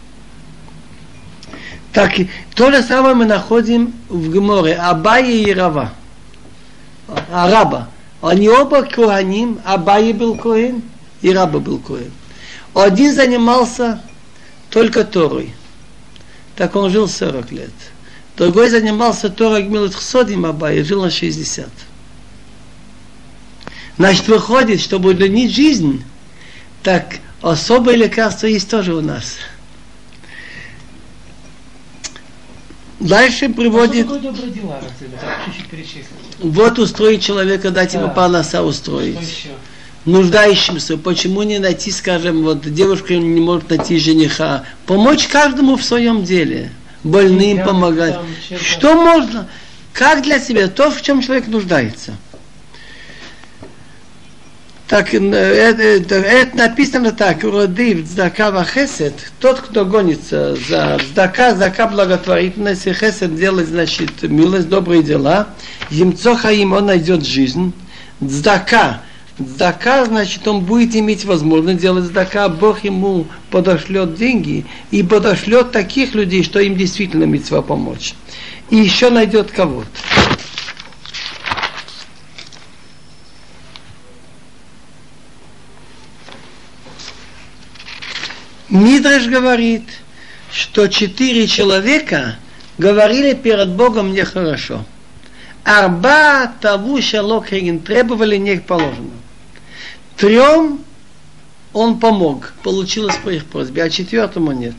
Так, то же самое мы находим в Геморе, Абай и Рава, Араба. Они оба коаним, Абай был коэн, и Раба был коэн. Один занимался только Торой, так он жил сорок лет. Другой занимался Торой Гмилут Хсодим Абай, жил на шестьдесят. Значит, выходит, чтобы удлинить жизнь, так особое лекарство есть тоже у нас. Дальше приводит... А что такое добрые дела, чуть-чуть перечислить? Вот устроить человека, дать да. ему парноса устроить. Что еще? Нуждающимся. Почему не найти, скажем, вот девушка не может найти жениха? Помочь каждому в своем деле. Больным помогать. Там, что можно? Как для себя? То, в чем человек нуждается. Так, это, это, это написано так. Родив цдака ва хесед. Тот, кто гонится за цдака, цдака благотворительность, и хесед делает, значит, милость, добрые дела. Емцо хаим, он найдет жизнь. Цдака, Цдака, значит, он будет иметь возможность делать цдака, Бог ему подошлет деньги и подошлет таких людей, что им действительно мицва помочь. И еще найдет кого-то. Мидраш говорит, что четыре человека говорили перед Богом нехорошо. Арба таву шалокрин требовали не положено. Трем он помог, получилось по их просьбе, а четвертому нет.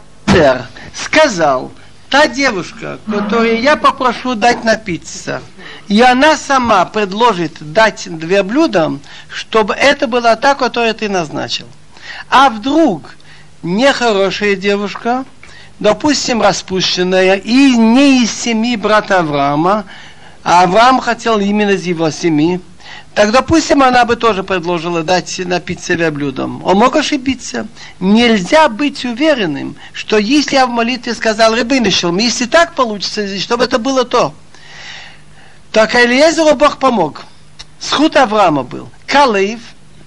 Сказал, та девушка, которой я попрошу дать напиться, и она сама предложит дать две блюда, чтобы это была та, которую ты назначил. А вдруг нехорошая девушка, допустим, распущенная, и не из семьи брата Авраама, а Авраам хотел именно из его семьи, так, допустим, она бы тоже предложила дать напиться себе блюдом. Он мог ошибиться. Нельзя быть уверенным, что если я в молитве сказал Ребейну Шелом, если так получится, чтобы это было то, так Элиезеру Бог помог. Схуд Авраама был. Калейв.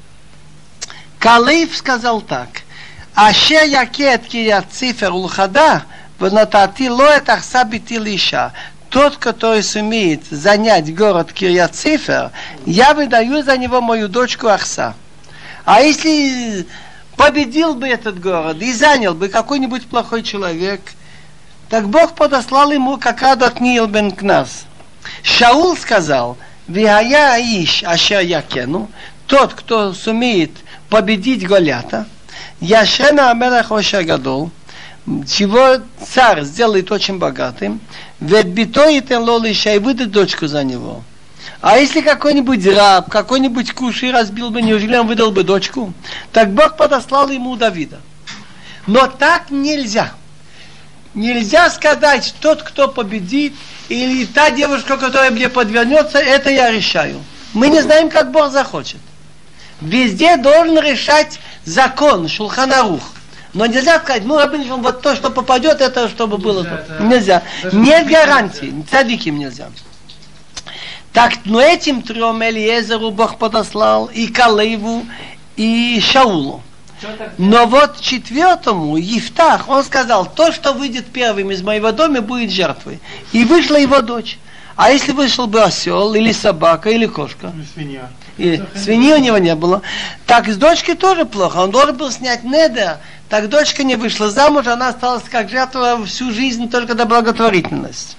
Калейв сказал так. Ашер якет кият цифер улхада, внатати лоэт ахса бити лиша. Тот, который сумеет занять город Кирьят-Цифер, я выдаю за него мою дочку Ахса. А если победил бы этот город и занял бы какой-нибудь плохой человек, так Бог подослал ему как Адат Ниил бен Кнас. Шаул сказал, «Вихая аиш ашер якену», тот, кто сумеет победить Голиата, «Яшрена амелах ошер гадол», чего царь сделает очень богатым, ведь битой и лолиша и выдать дочку за него. А если какой-нибудь раб, какой-нибудь кушай разбил бы, неужели он выдал бы дочку? Так Бог подослал ему Давида. Но так нельзя. Нельзя сказать, тот, кто победит, или та девушка, которая мне подвернется, это я решаю. Мы не знаем, как Бог захочет. Везде должен решать закон, Шулхан Арух. Но нельзя сказать, ну, Рабин, вот то, что попадет, это чтобы нельзя, было то. Это... Нельзя. Нет гарантии. Цадиким нельзя. Так, но этим трем Элиезеру Бог подослал, и Калейву, и Шаулу. Но вот четвертому, Ифтах, он сказал, то, что выйдет первым из моего дома, будет жертвой. И вышла его дочь. А если вышел бы осел, или собака, или кошка? Свинья. И свиньи у него не было. Так с дочкой тоже плохо. Он должен был снять недер. Так дочка не вышла замуж, она осталась как жертва всю жизнь только до благотворительности.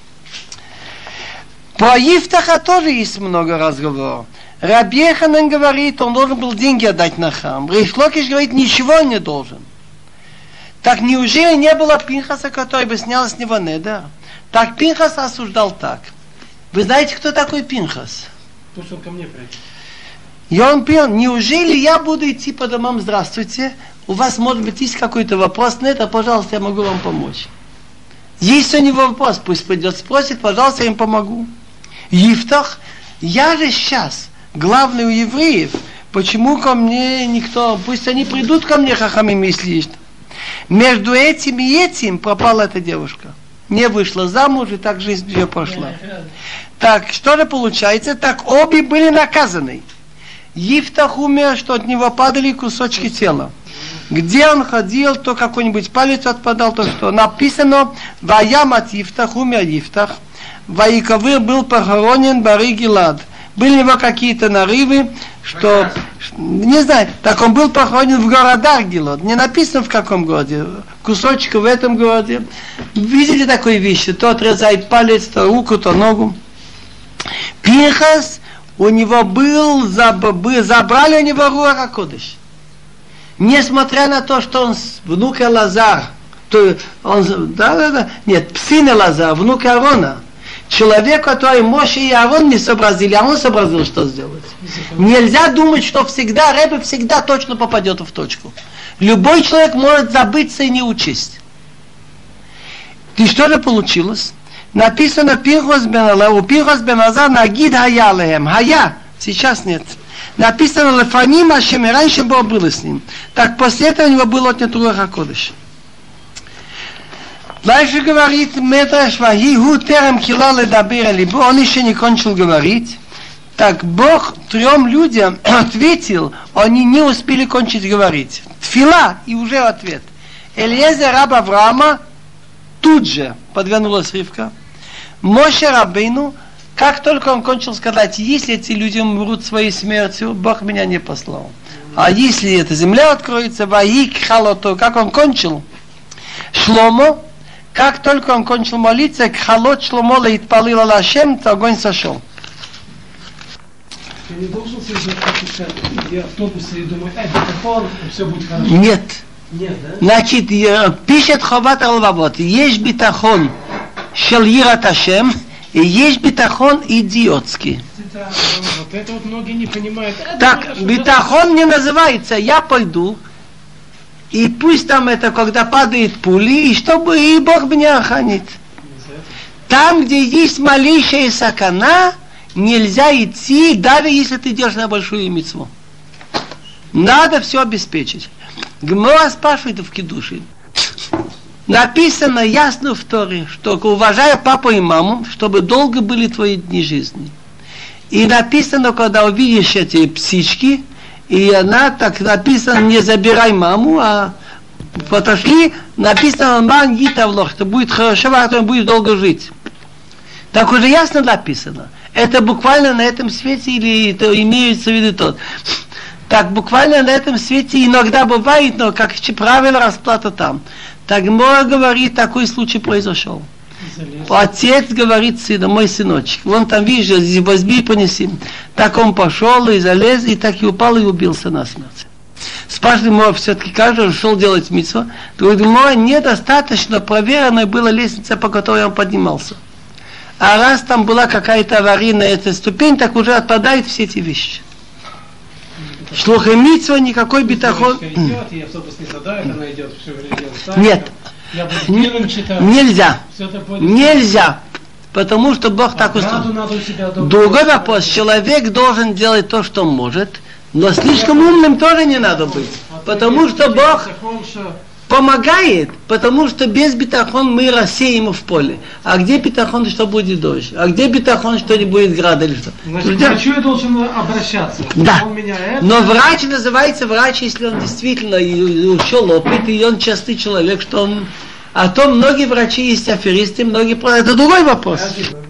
По Ифтаха тоже есть много разговоров. Раби Йоханан говорит, он должен был деньги отдать на храм. Рейш Локиш говорит, ничего он не должен. Так неужели не было Пинхаса, который бы снял с него недер? Так Пинхас осуждал так. Вы знаете, кто такой Пинхас? То, что он ко мне придет. И он пил, неужели я буду идти по домам, здравствуйте, у вас, может быть, есть какой-то вопрос, нет, а, пожалуйста, я могу вам помочь. Есть у него вопрос, пусть придет, спросит, пожалуйста, я им помогу. Ифтах, я же сейчас главный у евреев, почему ко мне никто, пусть они придут ко мне, хахамим, если есть. Между этим и этим пропала эта девушка. Не вышла замуж, и так жизнь ее пошла. Так, что же получается? Так, обе были наказаны. Ифтах умер, что от него падали кусочки тела. Где он ходил, то какой-нибудь палец отпадал, то что. Написано, «Ваям от Ифтах», умер Ифтах, «Ваиковыр был похоронен Бары Гилад». Были у него какие-то нарывы, что, не знаю, так он был похоронен в городах Гилад. Не написано в каком городе, кусочек в этом городе. Видели такие вещи, то отрезает палец, то руку, то ногу. Пинхас, у него был, забрали у него Руах ха-Кодеш. Несмотря на то, что он внук Элазар, то он, да, да, да, нет, сын Элазар, внук Аарона, человек, который Моше и Аарон не сообразили, а он сообразил, что сделать. Нельзя думать, что всегда, Ребе всегда точно попадет в точку. Любой человек может забыться и не учесть. И что же получилось? Написано Пинхас бен Элазар, у Пинхас бен Элазар нагид хая лехем, хая, сейчас нет. Написано Лефаним Ашем, и раньше Бог было с ним. Так после этого у него был отнят Руах ха-Кодеш. Дальше говорит Медраш, Ваги ху терем кила ледабер либо, он еще не кончил говорить. Так Бог трем людям ответил, они не успели кончить говорить. Тфила, и уже ответ. Элиезер раб Авраама тут же подвернулась Ривка. Моше Рабейну, как только он кончил сказать, если эти люди умрут своей смертью, Бог меня не послал. А если эта земля откроется, ваик халото, как он кончил? Шломо, как только он кончил молиться, к халот Шломо леитпалил Алашем, то огонь сошел. Я не должен сидеть в автобусе и думать, ай, бетахон, все будет хорошо. Нет. Нет, да? Значит, пишет Ховат Алвавот, есть битахон шел Йират Ашем, и есть битахон идиотский. Это, вот это вот многие не понимают. Так, битахон не называется, я пойду, и пусть там это, когда падает пули, и чтобы и Бог меня охранит. Там, где есть малейшая сакана, нельзя идти, даже если ты идешь на большую мицву. Надо все обеспечить. Гмора спрашивает в Кидуши. Написано ясно в Торе, что уважай папу и маму, чтобы долго были твои дни жизни. И написано, когда увидишь эти птички, и она так написано, не забирай маму, а подошли, написано, ман гитавлох, что будет хорошо, а то будет долго жить. Так уже ясно написано. Это буквально на этом свете или это имеется в виду тот. Так буквально на этом свете иногда бывает, но как правило расплата там. Так Мора говорит, такой случай произошел. Отец говорит сыну, мой сыночек, вон там видишь, возьми и понеси. Так он пошел и залез, и так и упал, и убился насмерть. Спрашивает Мора, все-таки как же он шел делать митцву? Говорит, Мора, недостаточно проверенная была лестница, по которой он поднимался. А раз там была какая-то аварийная эта ступень, так уже отпадают все эти вещи. Шлуха митцва, никакой битахон. Нет. Нельзя. Нельзя. Потому что Бог так устроил. Другой вопрос. Человек должен делать то, что может, но слишком умным тоже не надо быть. Потому что Бог помогает, потому что без битахон мы рассеем в поле. А где битахон, что будет дождь? А где битахон, что не будет града или что? Значит, к врачу я должен обращаться. Да. Он меня это... Но врач называется врач, если он действительно ушел опыт, и он частый человек, что он... А то многие врачи есть аферисты, многие... Это другой вопрос.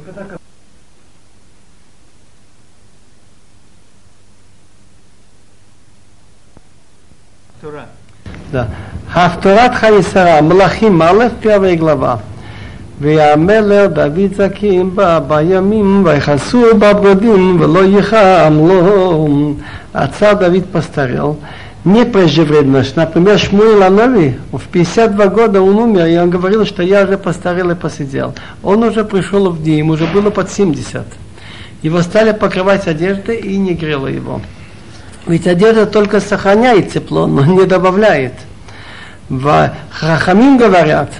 Да. Хафторат Хаисара, Млахим Алеф, первая глава. ויאמר דוד זקים בה בימים ויחסו בבגדים ולא יחם לו. Отца Давид постарел, не преждевременно. Например, Шмуил Анови в пятьдесят два года он умер, и он говорил, что я уже постарел и посидел. Он уже пришел в дни, ему уже было под семьдесят. Его стали покрывать одеждой и не грело его. Ведь одежда только сохраняет тепло, но не добавляет. В Хахамим говорят,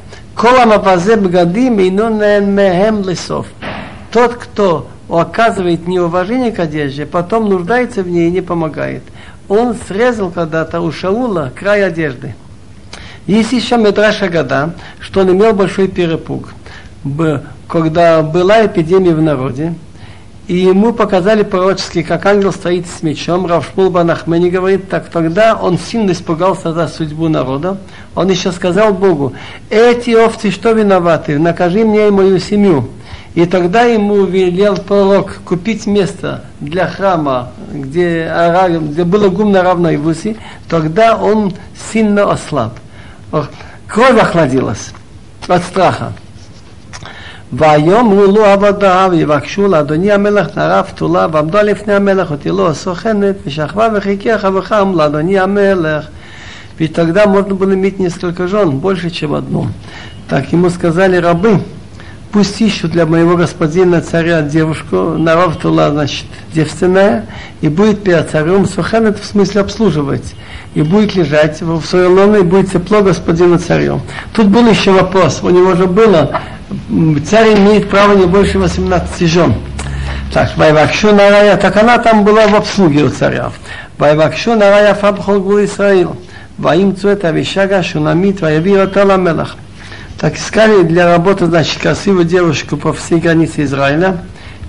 тот, кто оказывает неуважение к одежде, потом нуждается в ней и не помогает. Он срезал когда-то у Шаула край одежды. Есть еще Медраш Агада, что он имел большой перепуг. Когда была эпидемия в народе, и ему показали пророчески, как ангел стоит с мечом. Рав Шмуэл бен Ахмени говорит, так тогда он сильно испугался за судьбу народа. Он еще сказал Богу, эти овцы что виноваты, накажи мне и мою семью. И тогда ему велел пророк купить место для храма, где, где было гумно равно Ивуси. Тогда он сильно ослаб. Кровь охладилась от страха. ויאמרו לו עבדיו ויבקשו לאדוני המלך נערה פתולה ועמדה לפני המלך ותילו סוכנת ושכבה וחיכיה חכם לאדוני המלך. Ведь тогда можно было иметь несколько жен, больше, чем одну. Так ему сказали рабы, пусть ищут для моего господина царя девушку, нара втула, значит, девственная, и будет перед царем суханет, в смысле обслуживать, и будет лежать в своем лоне, и будет тепло господину царю. Тут был еще вопрос, у него же было, царь имеет право не больше восемнадцати жен. Так, Вайвакшу нарая, так она там была в обслуге у царя. Вайвакшу нарая фабхол гвул Исраил. Ваимцу это вишага шунамит ваявира тола мелах. Так искали для работы, значит, красивую девушку по всей границе Израиля.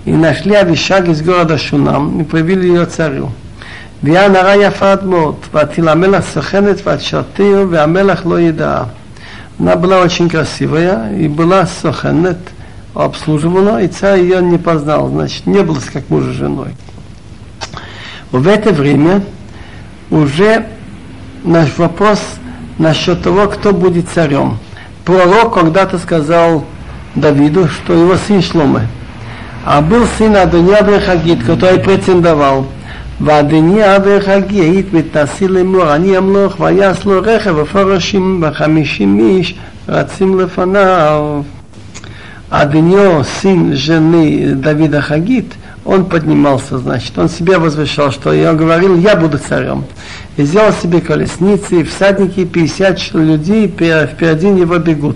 И нашли Авишаг из города Шунам и привели ее царю. והיה נראה יפה עד מאוד, והתחילה המלך סוכנת ועד שתיר, והמלך לא ידעה. Она была очень красивая и была соханет, обслуживала, и царь ее не познал, значит, не было как мужа с женой. В это время уже наш вопрос насчет того, кто будет царем. Пророк когда-то сказал Давиду, что его сын Шломе. А был сын Адония бен Хагит, который претендовал. ואדוניה וחגי היית מתנשיא לאמור אני אמלוך ויעש לו רכב ופרשים וחמישים איש רצים לפניו. Адоньо, сын жены Давида Хагит, он поднимался, значит, он себя возвышал, что я говорил, я буду царем. И сделал себе колесницы, всадники, пятьдесят людей впереди него бегут.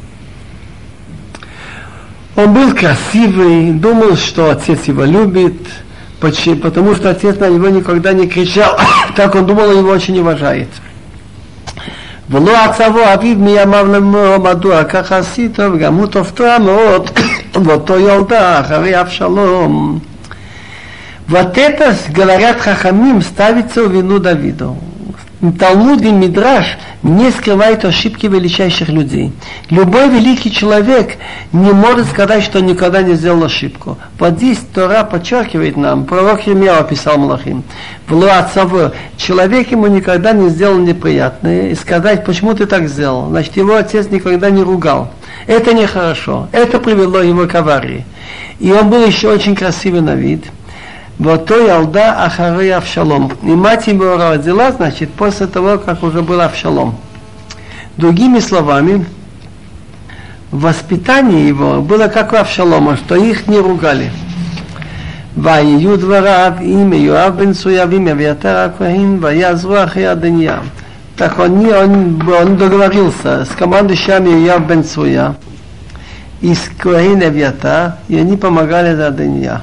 Он был красивый, думал, что отец его любит, потому что отец на него никогда не кричал, так он думал, его очень уважает. ולא עצבו אביו מימיו לאמור מדוע ככה עשית וגם הוא תופתע מאוד ואותו ילדה אחרי אבשלום. Вот это, говорят хахамим, ставится в вину Давиду. Талмуд и Мидраш не скрывают ошибки величайших людей. Любой великий человек не может сказать, что никогда не сделал ошибку. Вот здесь Тора подчеркивает нам, пророк Иеремия описал Малахим. Человек ему никогда не сделал неприятное, и сказать, почему ты так сделал. Значит, его отец никогда не ругал. Это нехорошо. Это привело его к аварии. И он был еще очень красивый на вид. Вот то ялда ахары Авшалом. И мать его родила, значит, после того, как уже был Авшалом. Другими словами, воспитание его было как у Авшалома, что их не ругали. ויהיו דבריו עם יואב בן צרויה ועם אביתר הכהן ויעזרו אחרי אדוניה. Так он, он, он договорился с командующими Йоав бен Цруя и с Коэн Авиатар, и они помогали за Адония.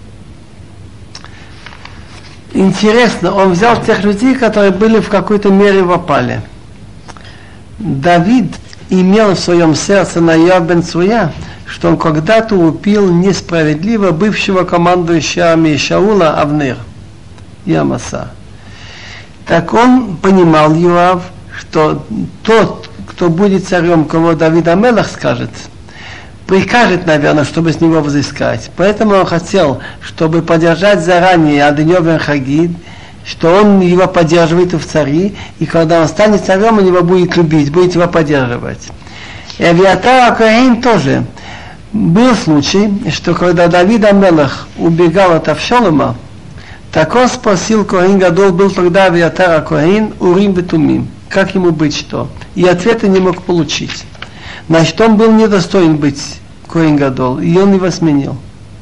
Интересно, он взял тех людей, которые были в какой-то мере в опале. Давид имел в своем сердце на Йоав бен Цруя, что он когда-то убил несправедливо бывшего командующего Шаула Авнер и Амаса. Так он понимал, Йоав, что тот, кто будет царем, кого Давид Амелах скажет, прикажет, наверное, чтобы с него взыскать. Поэтому он хотел, чтобы поддержать заранее Адоньо бен Хагит, что он его поддерживает в цари, и когда он станет царем, он его будет любить, будет его поддерживать. И Авиатар Коэн тоже. Был случай, что когда Давид Амелах убегал от Авшалома, так он спросил Коэн Гадол, был тогда Авиатар Коэн, Урим и Тумим, как ему быть, что? И ответа не мог получить. Значит, он был недостоин быть Коэн Гадол, и он его сменил.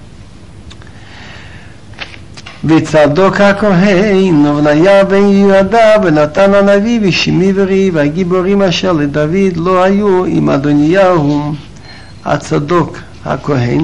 וצדוק הכהן ובניה בן יהודה ונתן הנביא ושמעי וראי והגיבורים אשר לדוד לא היו עם אדוניהו. הצדוק הכהן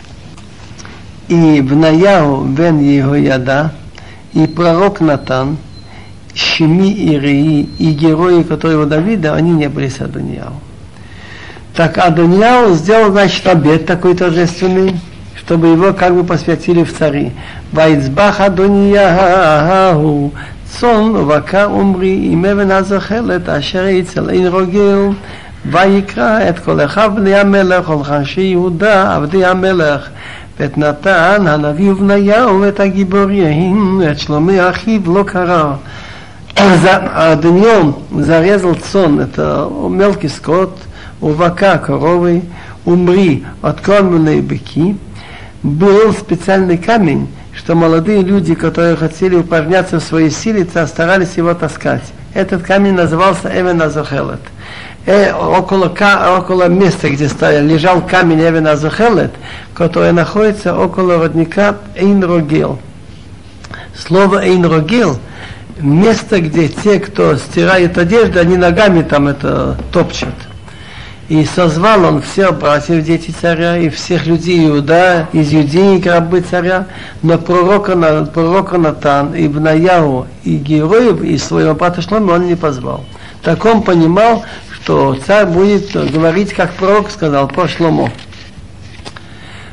и Бнаяу бен Йеhoяда и пророк Натан, Шими и Реи и герои, которые у Давида, они не были с Адонияу. Так Адонияу сделал, значит, обет такой торжественный, чтобы его как бы посвятили в цари. Вайцбах Адонияу цон вака умри им эвен азохелет ашер אצל אין רוגל ויקרא את כל אחיו בני המלך ולחנשי יהודה עבדי המלך ואת נתן הנביא ובניהו ואת הגיבורים ואת שלומי אחיו לא קרא. Адоньо зарезал цон, это мелкий скот, увака коровы, умри, откормленные быки. Был специальный камень, что молодые люди, которые хотели упражняться в своей силе, старались его таскать. Этот камень назывался Эвен Азохелет. Э, около, около места, где стоял, лежал камень Эвен Азохелет, который находится около родника Эйн Рогел. Слово Эйн Рогел — место, где те, кто стирает одежду, они ногами там это топчут. И созвал он всех братьев, дети царя, и всех людей Иуда, из Юдеи, рабы царя, но пророка, пророка Натан, и Бнаяу, и героев, и своего брата Шломе он не позвал. Так он понимал, что царь будет говорить, как пророк сказал, про Шломо.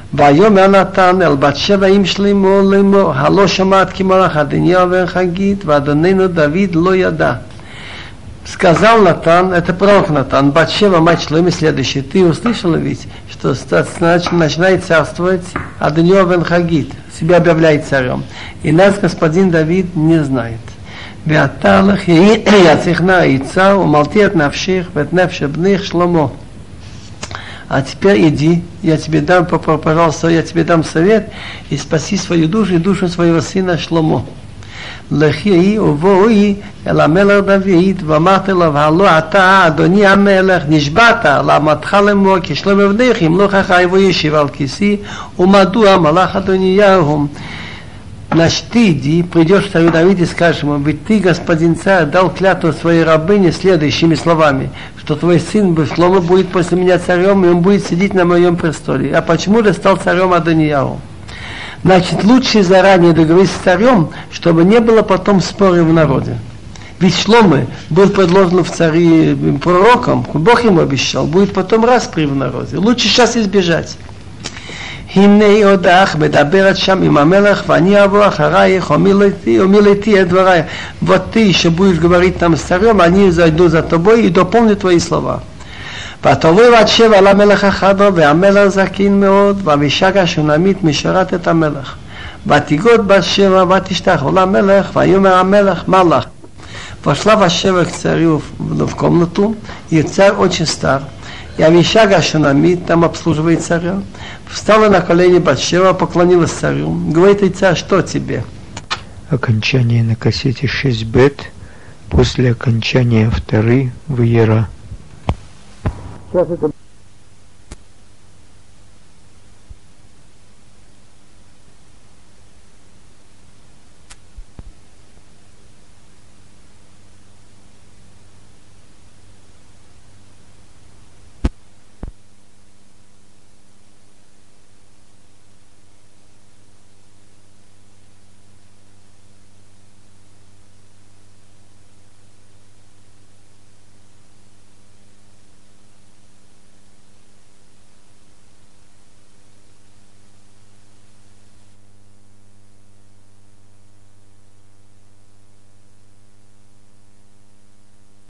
ויאמר נתן אל בת שבע עם שלמה לאמור, הלא שמעת כי מלאך אדוני בן חגית, ואדוננו דוד לא ידע. Сказал Натан, это пророк Натан, Батшева, мать Шломи, следующий, ты услышал ведь, что начинает царствовать Адонио бен Хагит, себя объявляет царем. И нас господин Давид не знает. ואתה לך יצחנה עצה ומלתי את נפשך ואת נפש בנך שלמה. А теперь иди, я тебе дам, пожалуйста, я тебе дам совет и спаси свою душу и душу своего сына Шломо. לכי ובואי אל המלך דוד ואמרת לו, הלא אתה אדוני המלך נשבעת לעמדך לאמור כי שלום עבדיך ימלוך אחריי וישב על כיסי ומדוע מלך אדוניהו. Значит, ты иди, придешь к царю Давиду и скажешь ему, ведь ты, господин царь, дал клятву своей рабыне следующими словами, что твой сын Шломо будет после меня царем, и он будет сидеть на моем престоле. А почему ты стал царем Адонияу? Значит, лучше заранее договориться с царем, чтобы не было потом споров в народе. Ведь Шломо был предложен в цари пророком, Бог ему обещал, будет потом распри в народе. Лучше сейчас избежать. הנה עודך מדברת שם עם המלך ואני אבוא אחרייך умилити את דבריי. Вот ты еще будешь говорить там с царем, они зайду за тобой и дополню твои слова. ותבוא בת שבע על המלך אחדו והמלך זקין מאוד ואבישג השונמית משרת את המלך. ותיגוד בת שבע ותשתח אל המלך ויאמר המלך מה לך. Пошла Ватшева к царю в комнату, и царь очень стар. И Авишага Шунамит там обслуживает царя. Встала на колени Батшева, поклонилась царю. Говорит ей царь, что тебе? Окончание на кассете шесть бет после окончания вторы в Ера. Сейчас это